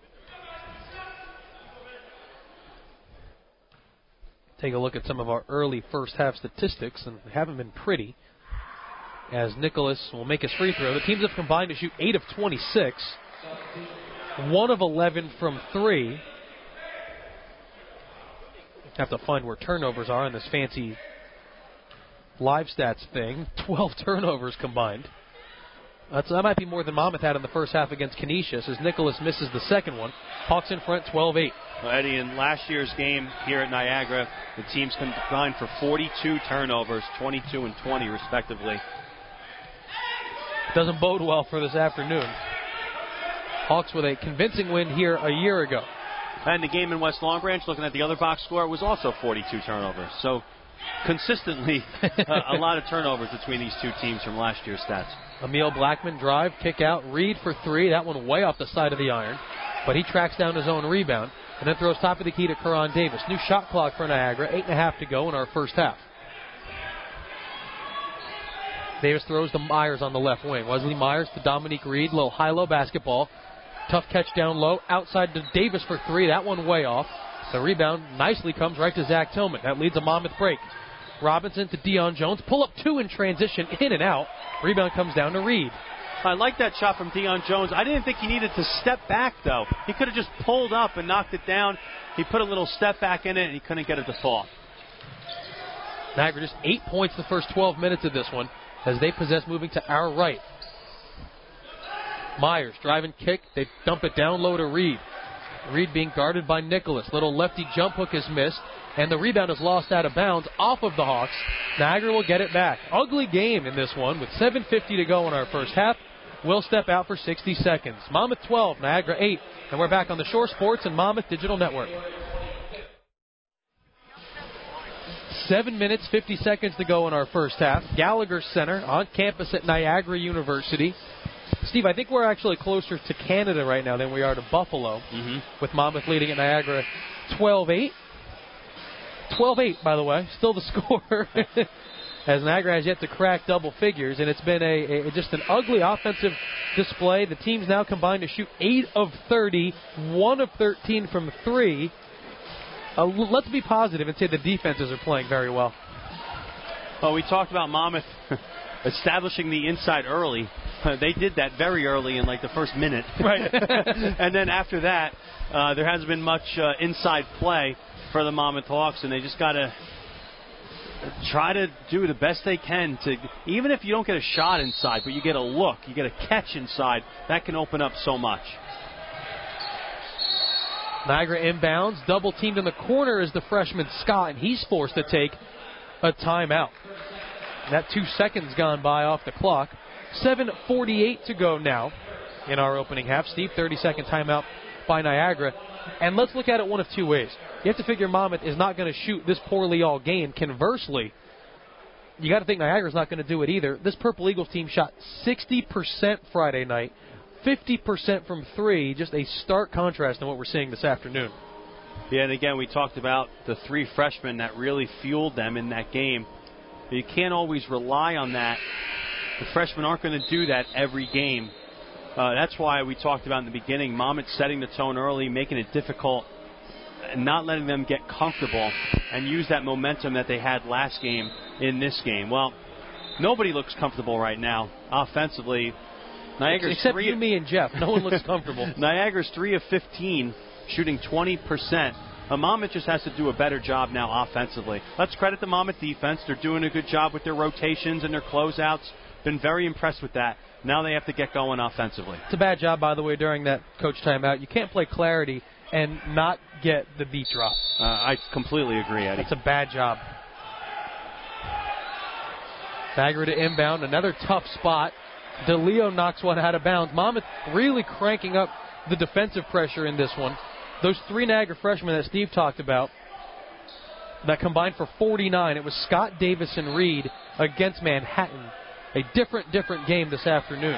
Take a look at some of our early first half statistics, and they haven't been pretty. As Nicholas will make his free throw. The teams have combined to shoot 8 of 26. 1 of 11 from 3. Have to find where turnovers are in this fancy live stats thing. 12 turnovers combined. That might be more than Monmouth had in the first half against Canisius as Nicholas misses the second one. Hawks in front 12-8. Well, Eddie, in last year's game here at Niagara, the teams combined for 42 turnovers, 22 and 20 respectively. Doesn't bode well for this afternoon. Hawks with a convincing win here a year ago. And the game in West Long Branch, looking at the other box score, was also 42 turnovers. So consistently a lot of turnovers between these two teams from last year's stats. Emil Blackman drive, kick out, Reed for 3. That one way off the side of the iron. But he tracks down his own rebound and then throws top of the key to Karan Davis. New shot clock for Niagara, 8.5 to go in our first half. Davis throws to Myers on the left wing. Wesley Myers to Dominique Reed, little high-low basketball. Tough catch down low, outside to Davis for 3. That one way off. The rebound nicely comes right to Zach Tillman. That leads a Monmouth break. Robinson to Deion Jones. Pull up 2 in transition, in and out. Rebound comes down to Reed. I like that shot from Deion Jones. I didn't think he needed to step back, though. He could have just pulled up and knocked it down. He put a little step back in it, and he couldn't get it to fall. Niagara just 8 points the first 12 minutes of this one as they possess, moving to our right. Myers driving kick. They dump it down low to Reed. Reed being guarded by Nicholas. Little lefty jump hook is missed, and the rebound is lost out of bounds off of the Hawks. Niagara will get it back. Ugly game in this one with 7:50 to go in our first half. We'll step out for 60 seconds. Monmouth 12, Niagara 8, and we're back on the Shore Sports and Monmouth Digital Network. 7 minutes, 50 seconds to go in our first half. Gallagher Center on campus at Niagara University. Steve, I think we're actually closer to Canada right now than we are to Buffalo, with Monmouth leading at Niagara 12-8. 12-8, by the way, still the score, as Niagara has yet to crack double figures, and it's been just an ugly offensive display. The teams now combined to shoot 8 of 30, 1 of 13 from 3. Let's be positive and say the defenses are playing very well. Well, we talked about Monmouth establishing the inside early. They did that very early in like the first minute. Right. And then after that, there hasn't been much inside play for the Monmouth Hawks, and they just got to try to do the best they can to, even if you don't get a shot inside, but you get a look, you get a catch inside, that can open up so much. Niagara inbounds, double teamed in the corner is the freshman Scott, and he's forced to take a timeout. That 2 seconds gone by off the clock. 7:48 to go now in our opening half. Steve, 30-second timeout by Niagara. And let's look at it one of two ways. You have to figure Monmouth is not going to shoot this poorly all game. Conversely, you got to think Niagara's not going to do it either. This Purple Eagles team shot 60% Friday night, 50% from 3. Just a stark contrast in what we're seeing this afternoon. Yeah, and again, we talked about the 3 freshmen that really fueled them in that game. You can't always rely on that. The freshmen aren't going to do that every game. That's why we talked about in the beginning, Monmouth setting the tone early, making it difficult, and not letting them get comfortable and use that momentum that they had last game in this game. Well, nobody looks comfortable right now offensively. Niagara's except you, me, and Jeff. No one looks comfortable. Niagara's 3 of 15, shooting 20%. Monmouth just has to do a better job now offensively. Let's credit the Monmouth defense. They're doing a good job with their rotations and their closeouts. Been very impressed with that. Now they have to get going offensively. It's a bad job, by the way, during that coach timeout. You can't play clarity and not get the beat drop. I completely agree, Eddie. It's a bad job. Niagara to inbound. Another tough spot. DeLeo knocks one out of bounds. Monmouth really cranking up the defensive pressure in this one. Those 3 Niagara freshmen that Steve talked about that combined for 49. It was Scott, Davis, and Reed against Manhattan. A different game this afternoon.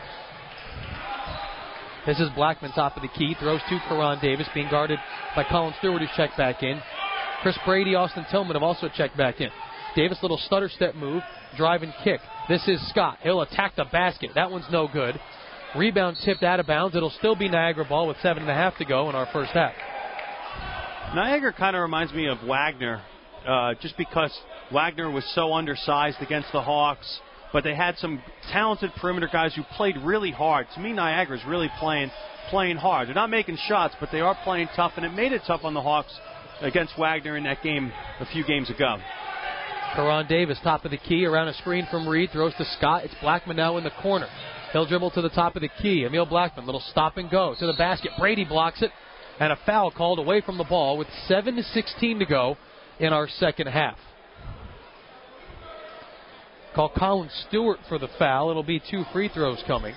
This is Blackman top of the key. Throws to Karan Davis, being guarded by Colin Stewart, who's checked back in. Chris Brady, Austin Tillman have also checked back in. Davis, little stutter step move, drive and kick. This is Scott. He'll attack the basket. That one's no good. Rebound tipped out of bounds. It'll still be Niagara ball with 7.5 to go in our first half. Niagara kind of reminds me of Wagner, just because Wagner was so undersized against the Hawks, but they had some talented perimeter guys who played really hard. To me, Niagara's really playing hard. They're not making shots, but they are playing tough, and it made it tough on the Hawks against Wagner in that game a few games ago. Karan Davis, top of the key, around a screen from Reed, throws to Scott. It's Blackman now in the corner. He'll dribble to the top of the key. Emil Blackman, little stop and go to the basket. Brady blocks it, and a foul called away from the ball with 7:16 to go in our second half. Call Colin Stewart for the foul. It'll be 2 free throws coming,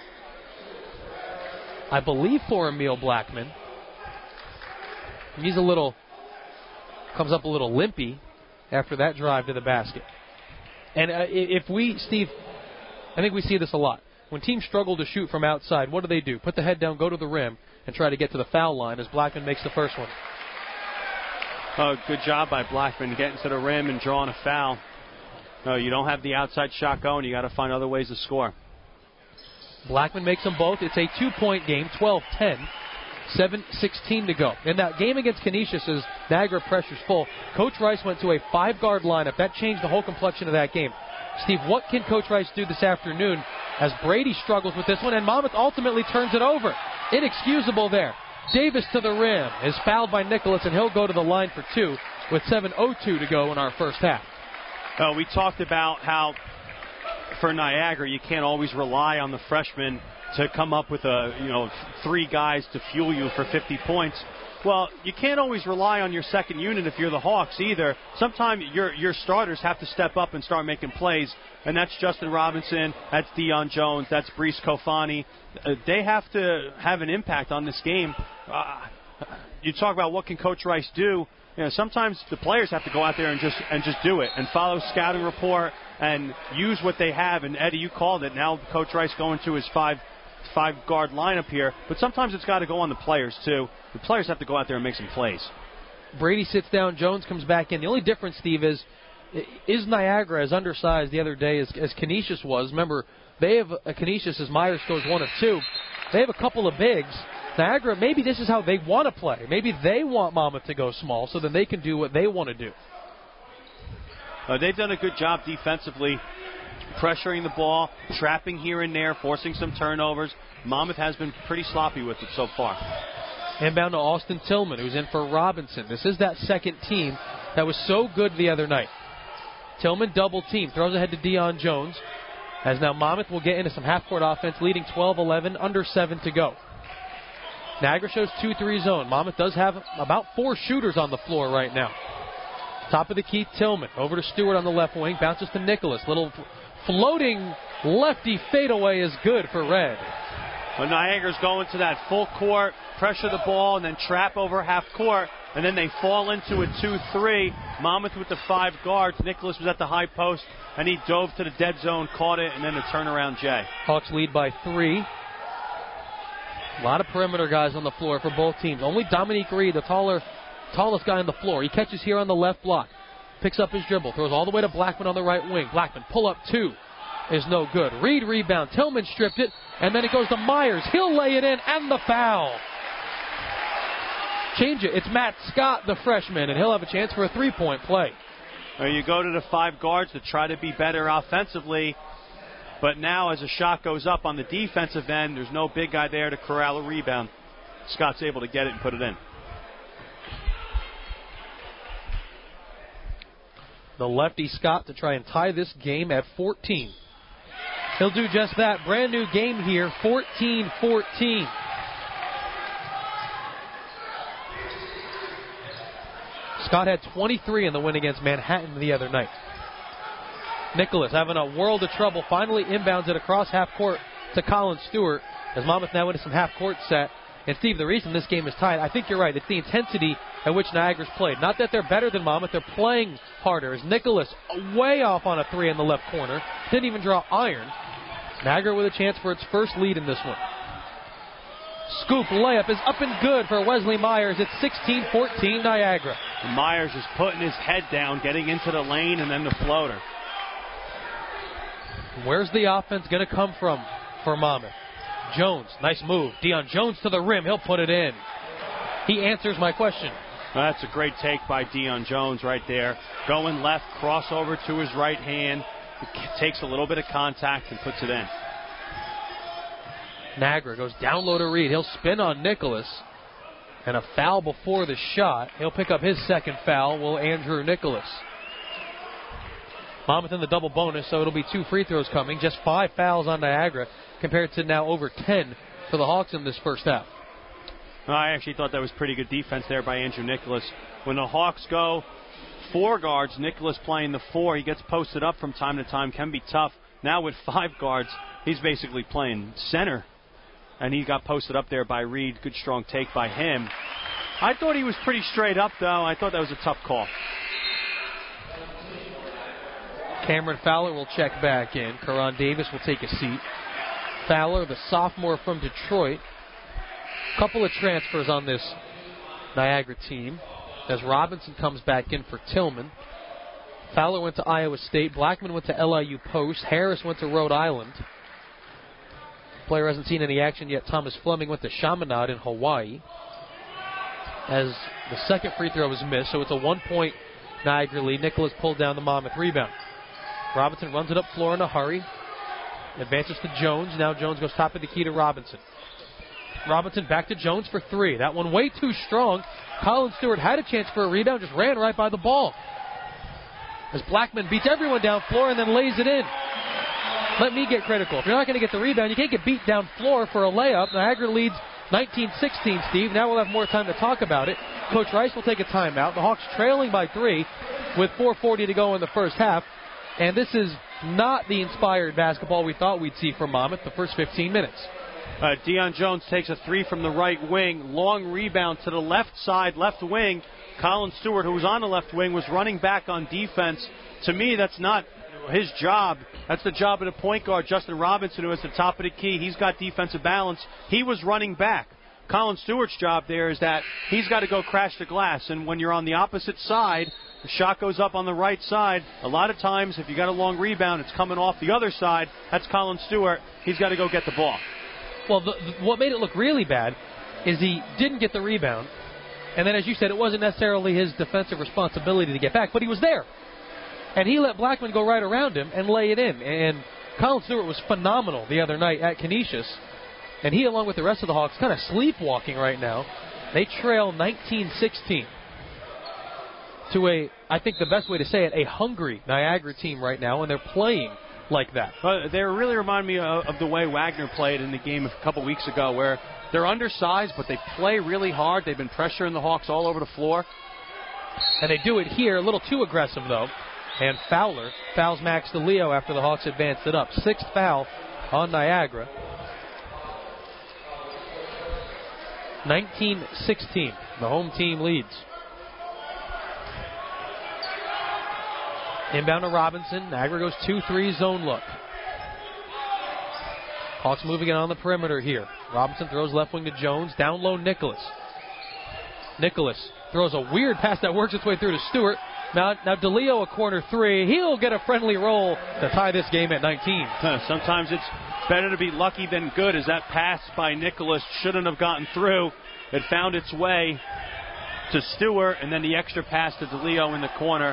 I believe, for Emil Blackman. He's comes up a little limpy after that drive to the basket. And Steve, I think we see this a lot. When teams struggle to shoot from outside, what do? Put the head down, go to the rim, and try to get to the foul line as Blackman makes the first one. Oh, good job by Blackman getting to the rim and drawing a foul. No, you don't have the outside shot going. You got to find other ways to score. Blackman makes them both. It's a 2-point game, 12-10. 7:16 to go. In that game against Canisius, as Niagara pressure's full, Coach Rice went to a 5-guard lineup. That changed the whole complexion of that game. Steve, what can Coach Rice do this afternoon as Brady struggles with this one, and Monmouth ultimately turns it over? Inexcusable there. Davis to the rim is fouled by Nicholas, and he'll go to the line for 2 with 7:02 to go in our first half. We talked about how for Niagara you can't always rely on the freshmen to come up with 3 guys to fuel you for 50 points. Well, you can't always rely on your second unit if you're the Hawks either. Sometimes your starters have to step up and start making plays, and that's Justin Robinson, that's Deion Jones, that's Brees Kofani. They have to have an impact on this game. You talk about what can Coach Rice do. Sometimes the players have to go out there and just do it and follow scouting report and use what they have. And Eddie, you called it. Now Coach Rice going to his five-guard lineup here, but sometimes it's got to go on the players too. The players have to go out there and make some plays. Brady sits down, Jones comes back in. The only difference, Steve, is Niagara as undersized the other day as Canisius was. Remember, they have Canisius as Myers goes 1 of 2. They have a couple of bigs. Niagara, maybe this is how they want to play. Maybe they want Monmouth to go small so then they can do what they want to do. They've done a good job defensively, pressuring the ball, trapping here and there, forcing some turnovers. Monmouth has been pretty sloppy with it so far. Inbound to Austin Tillman, who's in for Robinson. This is that second team that was so good the other night. Tillman double team, throws ahead to Deion Jones, as now Monmouth will get into some half-court offense, leading 12-11, under 7 to go. Niagara shows 2-3 zone. Monmouth does have about 4 shooters on the floor right now. Top of the key, Tillman. Over to Stewart on the left wing. Bounces to Nicholas. Little floating lefty fadeaway is good for Red. Well, Niagara's going to that full court, pressure the ball, and then trap over half court. And then they fall into a 2-3. Monmouth with the 5 guards. Nicholas was at the high post, and he dove to the dead zone, caught it, and then the turnaround Jay. Hawks lead by 3. A lot of perimeter guys on the floor for both teams. Only Dominique Reed, the tallest guy on the floor. He catches here on the left block. Picks up his dribble. Throws all the way to Blackman on the right wing. Blackman, pull up 2 is no good. Reed rebound. Tillman stripped it, and then it goes to Myers. He'll lay it in, and the foul. Change it. It's Matt Scott, the freshman, and he'll have a chance for a 3-point play. You go to the 5 guards to try to be better offensively. But now as a shot goes up on the defensive end, there's no big guy there to corral a rebound. Scott's able to get it and put it in. The lefty Scott to try and tie this game at 14. He'll do just that. Brand new game here, 14-14. Scott had 23 in the win against Manhattan the other night. Nicholas having a world of trouble, finally inbounds it across half court to Colin Stewart as Monmouth now into some half court set. And Steve, the reason this game is tied, I think you're right, it's the intensity at which Niagara's played. Not that they're better than Monmouth, they're playing harder. As Nicholas way off on a 3 in the left corner, didn't even draw iron. Niagara with a chance for its first lead in this one. Scoop layup is up and good for Wesley Myers. It's 16-14 Niagara. Myers is putting his head down, getting into the lane, and then the floater. Where's the offense going to come from for Monmouth? Jones, nice move. Deion Jones to the rim. He'll put it in. He answers my question. That's a great take by Deion Jones right there. Going left, crossover to his right hand. Takes a little bit of contact and puts it in. Niagara goes down low to Reed. He'll spin on Nicholas. And a foul before the shot. He'll pick up his second foul, will Andrew Nicholas. Monmouth in the double bonus, so it'll be 2 free throws coming. Just 5 fouls on Niagara compared to now over 10 for the Hawks in this first half. I actually thought that was pretty good defense there by Andrew Nicholas. When the Hawks go 4 guards, Nicholas playing the 4, he gets posted up from time to time, can be tough. Now with 5 guards, he's basically playing center. And he got posted up there by Reed. Good strong take by him. I thought he was pretty straight up, though. I thought that was a tough call. Cameron Fowler will check back in. Karan Davis will take a seat. Fowler, the sophomore from Detroit. Couple of transfers on this Niagara team as Robinson comes back in for Tillman. Fowler went to Iowa State. Blackman went to LIU Post. Harris went to Rhode Island. Player hasn't seen any action yet. Thomas Fleming went to Chaminade in Hawaii, as the second free throw was missed, so it's a 1-point Niagara lead. Nicholas pulled down the Monmouth rebound. Robinson runs it up floor in a hurry. Advances to Jones. Now Jones goes top of the key to Robinson. Robinson back to Jones for three. That one way too strong. Colin Stewart had a chance for a rebound, just ran right by the ball. As Blackman beats everyone down floor and then lays it in. Let me get critical. If you're not going to get the rebound, you can't get beat down floor for a layup. Niagara leads 19-16, Steve. Now we'll have more time to talk about it. Coach Rice will take a timeout. The Hawks trailing by 3 with 4:40 to go in the first half. And this is not the inspired basketball we thought we'd see from Monmouth the first 15 minutes. Deion Jones takes a three from the right wing. Long rebound to the left side, left wing. Colin Stewart, who was on the left wing, was running back on defense. To me, that's not his job. That's the job of the point guard, Justin Robinson, who is the top of the key. He's got defensive balance. He was running back. Colin Stewart's job there is that he's got to go crash the glass. And when you're on the opposite side, the shot goes up on the right side. A lot of times, if you got a long rebound, it's coming off the other side. That's Colin Stewart. He's got to go get the ball. Well, what made it look really bad is he didn't get the rebound. And then, as you said, it wasn't necessarily his defensive responsibility to get back, but he was there. And he let Blackman go right around him and lay it in. And Colin Stewart was phenomenal the other night at Canisius. And he, along with the rest of the Hawks, kind of sleepwalking right now. They trail 19-16 to I think the best way to say it, a hungry Niagara team right now, and they're playing like that. They really remind me of the way Wagner played in the game a couple weeks ago, where they're undersized, but they play really hard. They've been pressuring the Hawks all over the floor. And they do it here, a little too aggressive, though. And Fowler fouls Max DeLeo after the Hawks advanced it up. Sixth foul on Niagara. 19-16, the home team leads. Inbound to Robinson. Niagara goes 2-3 zone look. Hawks moving it on the perimeter here. Robinson throws left wing to Jones. Down low, Nicholas. Nicholas throws a weird pass that works its way through to Stewart. Now DeLeo a corner three. He'll get a friendly roll to tie this game at 19. Sometimes it's better to be lucky than good, as that pass by Nicholas shouldn't have gotten through. It found its way to Stewart, and then the extra pass to DeLeo in the corner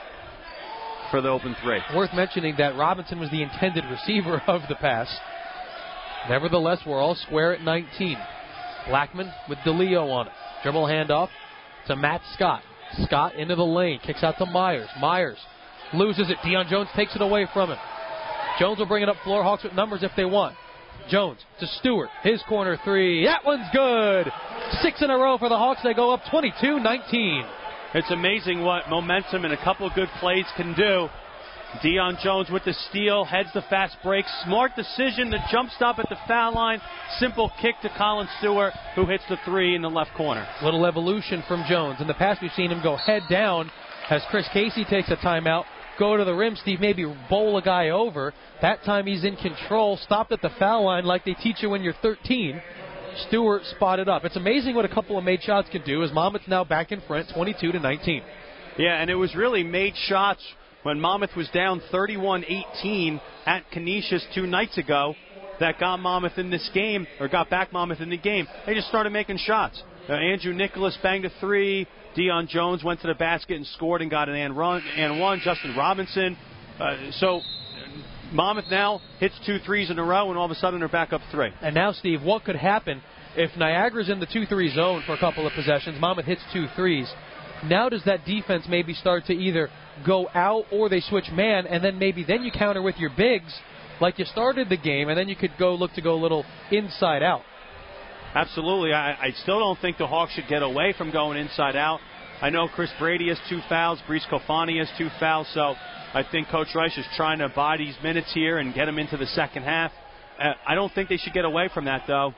for the open three. Worth mentioning that Robinson was the intended receiver of the pass. Nevertheless, we're all square at 19. Blackman with DeLeo on it. Dribble handoff to Matt Scott. Scott into the lane. Kicks out to Myers. Myers loses it. Deion Jones takes it away from him. Jones will bring it up floor. Hawks with numbers if they want. Jones to Stewart. His corner three. That one's good. 6 in a row for the Hawks. They go up 22-19. It's amazing what momentum and a couple of good plays can do. Deion Jones with the steal, heads the fast break. Smart decision, the jump stop at the foul line. Simple kick to Colin Stewart, who hits the three in the left corner. Little evolution from Jones. In the past, we've seen him go head down as Chris Casey takes a timeout. Go to the rim, Steve, maybe bowl a guy over. That time he's in control, stopped at the foul line like they teach you when you're 13. Stewart spotted up. It's amazing what a couple of made shots can do, as Monmouth's now back in front, 22-19. Yeah, and it was really made shots when Monmouth was down 31-18 at Canisius 2 nights ago that got Monmouth in this game, or got back Monmouth in the game. They just started making shots. Andrew Nicholas banged a three. Deion Jones went to the basket and scored and got an and one. Justin Robinson. So Monmouth now hits 2 threes in a row, and all of a sudden they're back up 3. And now, Steve, what could happen if Niagara's in the 2-3 zone for a couple of possessions? Monmouth hits 2 threes. Now does that defense maybe start to either go out or they switch man, and then you counter with your bigs like you started the game, and then you could look to go a little inside out. Absolutely. I still don't think the Hawks should get away from going inside out. I know Chris Brady has 2 fouls. Brice Kofani has 2 fouls. So I think Coach Rice is trying to buy these minutes here and get them into the second half. I don't think they should get away from that, though.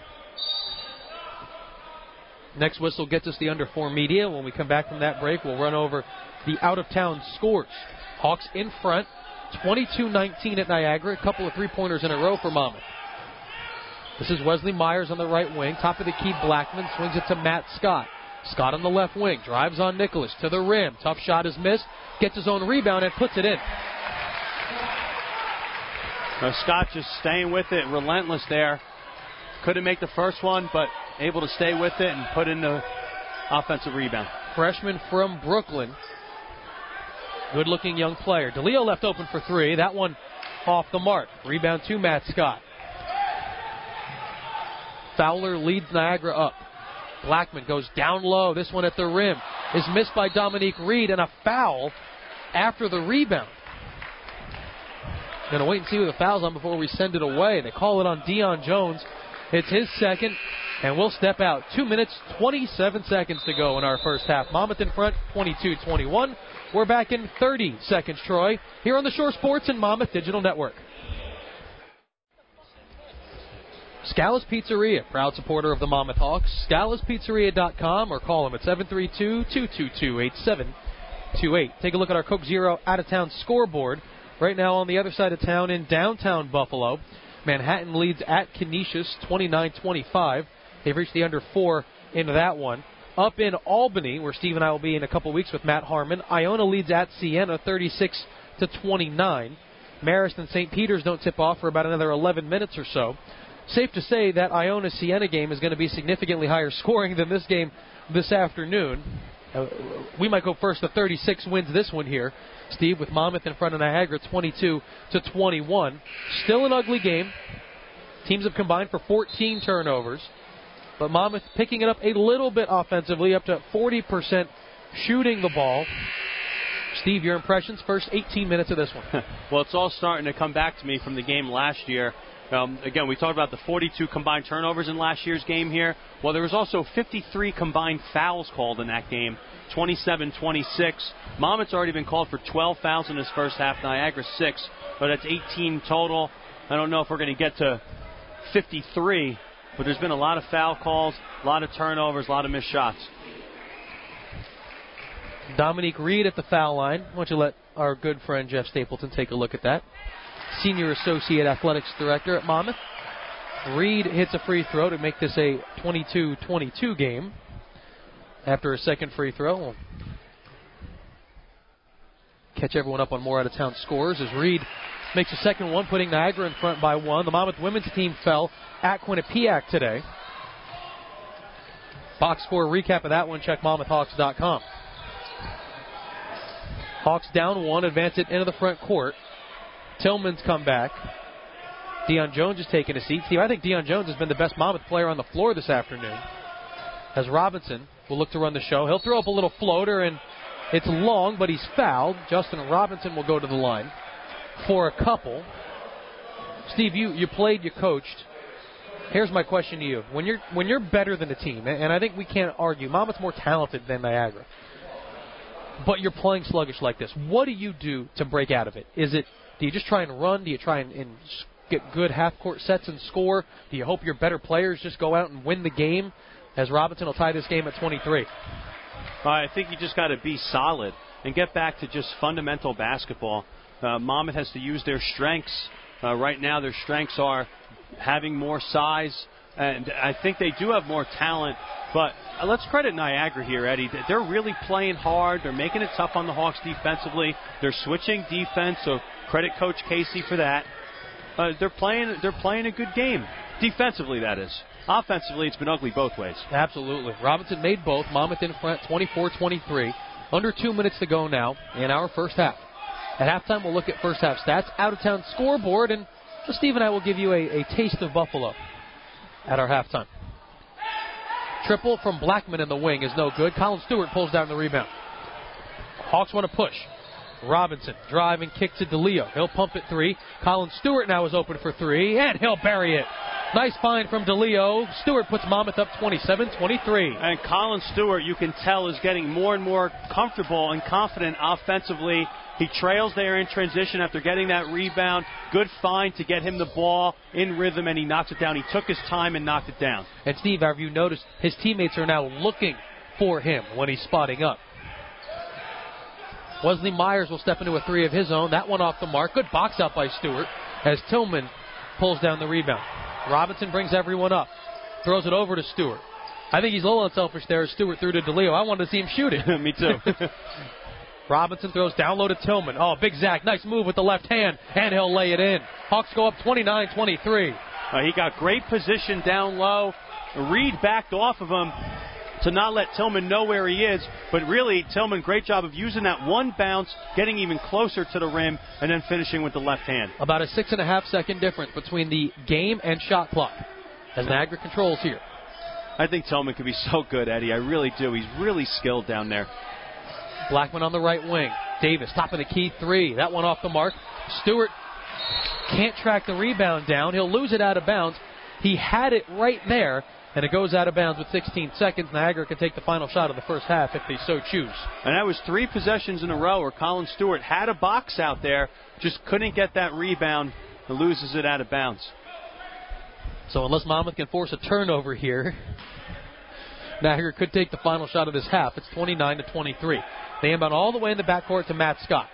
Next whistle gets us the Under 4 media. When we come back from that break, we'll run over the out-of-town scores. Hawks in front, 22-19 at Niagara. A couple of three-pointers in a row for Monmouth. This is Wesley Myers on the right wing. Top of the key, Blackman swings it to Matt Scott. Scott on the left wing, drives on Nicholas to the rim. Tough shot is missed. Gets his own rebound and puts it in. Scott just staying with it, relentless there. Couldn't make the first one, but able to stay with it and put in the offensive rebound. Freshman from Brooklyn. Good-looking young player. DeLeo left open for three. That one off the mark. Rebound to Matt Scott. Fowler leads Niagara up. Blackman goes down low. This one at the rim is missed by Dominique Reed, and a foul after the rebound. Going to wait and see who the foul's on before we send it away. They call it on Deion Jones. It's his second, and we'll step out. 2 minutes, 27 seconds to go in our first half. Monmouth in front, 22-21. We're back in 30 seconds, Troy, here on the Shore Sports and Monmouth Digital Network. Scala's Pizzeria, proud supporter of the Monmouth Hawks. ScalasPizzeria.com or call them at 732-222-8728. Take a look at our Coke Zero out-of-town scoreboard. Right now on the other side of town in downtown Buffalo, Manhattan leads at Canisius 29-25. They've reached the under 4 into that one. Up in Albany, where Steve and I will be in a couple weeks with Matt Harmon, Iona leads at Siena 36-29. Marist and St. Peter's don't tip off for about another 11 minutes or so. Safe to say that Iona-Siena game is going to be significantly higher scoring than this game this afternoon. We might go first to 36 wins this one here, Steve, with Monmouth in front of Niagara 22-21. Still an ugly game. Teams have combined for 14 turnovers, but Monmouth picking it up a little bit offensively, up to 40% shooting the ball. Steve, your impressions, first 18 minutes of this one. Well, it's all starting to come back to me from the game last year. Again, we talked about the 42 combined turnovers in last year's game here. Well, there was also 53 combined fouls called in that game, 27-26. Monmouth's already been called for 12 fouls in his first half, Niagara 6, but that's 18 total. I don't know if we're going to get to 53, but there's been a lot of foul calls, a lot of turnovers, a lot of missed shots. Dominique Reed at the foul line. Why don't you let our good friend Jeff Stapleton take a look at that. Senior Associate Athletics Director at Monmouth. Reed hits a free throw to make this a 22-22 game. After a second free throw, we'll catch everyone up on more out-of-town scores as Reed makes a second one, putting Niagara in front by one. The Monmouth women's team fell at Quinnipiac today. Box score recap of that one, check MonmouthHawks.com. Hawks down one, advance it into the front court. Tillman's come back. Deion Jones is taking a seat. Steve, I think Deion Jones has been the best Monmouth player on the floor this afternoon. As Robinson will look to run the show. He'll throw up a little floater, and it's long, but he's fouled. Justin Robinson will go to the line for a couple. Steve, you played, you coached. Here's my question to you. When you're better than the team, and I think we can't argue, Monmouth's more talented than Niagara, but you're playing sluggish like this, what do you do to break out of it? Do you just try and run? Do you try and get good half-court sets and score? Do you hope your better players just go out and win the game, as Robinson will tie this game at 23? I think you just got to be solid and get back to just fundamental basketball. Monmouth has to use their strengths. Right now their strengths are having more size, and I think they do have more talent. But let's credit Niagara here, Eddie. They're really playing hard. They're making it tough on the Hawks defensively. They're switching defense, so credit Coach Casey for that. They're playing a good game. Defensively, that is. Offensively, it's been ugly both ways. Absolutely. Robinson made both. Monmouth in front, 24-23. Under 2 minutes to go now in our first half. At halftime, we'll look at first half stats, out-of-town scoreboard, and Steve and I will give you a taste of Buffalo at our halftime. Triple from Blackman in the wing is no good. Colin Stewart pulls down the rebound. Hawks want to push. Robinson driving, kick to DeLeo. He'll pump it three. Colin Stewart now is open for three, and he'll bury it. Nice find from DeLeo. Stewart puts Monmouth up 27-23. And Colin Stewart, you can tell, is getting more and more comfortable and confident offensively. He trails there in transition after getting that rebound. Good find to get him the ball in rhythm, and he knocks it down. He took his time and knocked it down. And, Steve, have you noticed his teammates are now looking for him when he's spotting up? Wesley Myers will step into a three of his own. That one off the mark. Good box out by Stewart as Tillman pulls down the rebound. Robinson brings everyone up. Throws it over to Stewart. I think he's a little unselfish there as Stewart threw to DeLeo. I wanted to see him shoot it. Me too. Robinson throws down low to Tillman. Oh, Big Zach, nice move with the left hand, and he'll lay it in. Hawks go up 29-23. He got great position down low. Reed backed off of him to not let Tillman know where he is. But really, Tillman, great job of using that one bounce, getting even closer to the rim, and then finishing with the left hand. About a 6.5 second difference between the game and shot clock as Niagara controls here. I think Tillman could be so good, Eddie. I really do. He's really skilled down there. Blackman on the right wing. Davis, top of the key, 3. That one off the mark. Stewart can't track the rebound down. He'll lose it out of bounds. He had it right there, and it goes out of bounds with 16 seconds. Niagara can take the final shot of the first half if they so choose. And that was 3 possessions in a row where Colin Stewart had a box out there, just couldn't get that rebound, and loses it out of bounds. So unless Monmouth can force a turnover here, Niagara could take the final shot of this half. It's 29-23. They inbound all the way in the backcourt to Matt Scott.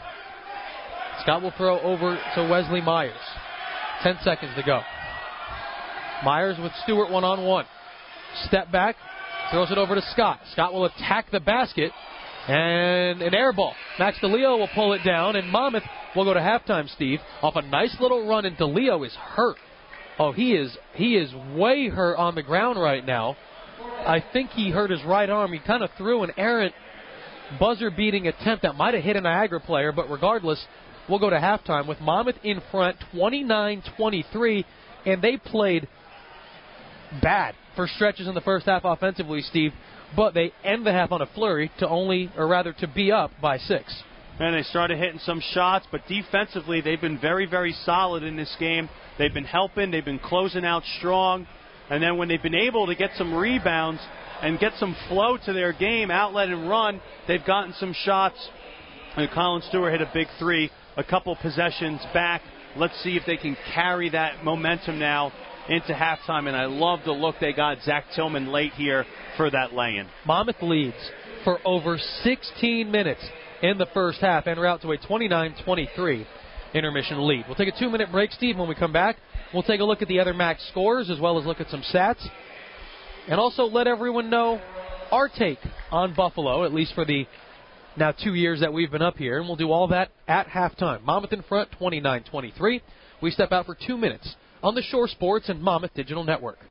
Scott will throw over to Wesley Myers. 10 seconds to go. Myers with Stewart one-on-one. Step back, throws it over to Scott. Scott will attack the basket, and an air ball. Max DeLeo will pull it down, and Monmouth will go to halftime, Steve, off a nice little run, and DeLeo is hurt. Oh, he is way hurt on the ground right now. I think he hurt his right arm. He kind of threw an errant buzzer-beating attempt that might have hit a Niagara player, but regardless, we'll go to halftime with Monmouth in front, 29-23, and they played bad for stretches in the first half offensively, Steve, but they end the half on a flurry to be up by 6. And they started hitting some shots, but defensively they've been very, very solid in this game. They've been helping. They've been closing out strong. And then when they've been able to get some rebounds and get some flow to their game, outlet and run, they've gotten some shots. And Colin Stewart hit a big 3 a couple possessions back. Let's see if they can carry that momentum now into halftime. And I love the look they got Zach Tillman late here for that lay-in. Monmouth leads for over 16 minutes in the first half en route to a 29-23 intermission lead. We'll take a 2-minute break, Steve. When we come back, we'll take a look at the other MAC scores as well as look at some stats. And also let everyone know our take on Buffalo, at least for the now 2 years that we've been up here. And we'll do all that at halftime. Monmouth in front, 29-23. We step out for 2 minutes on the Shore Sports and Monmouth Digital Network.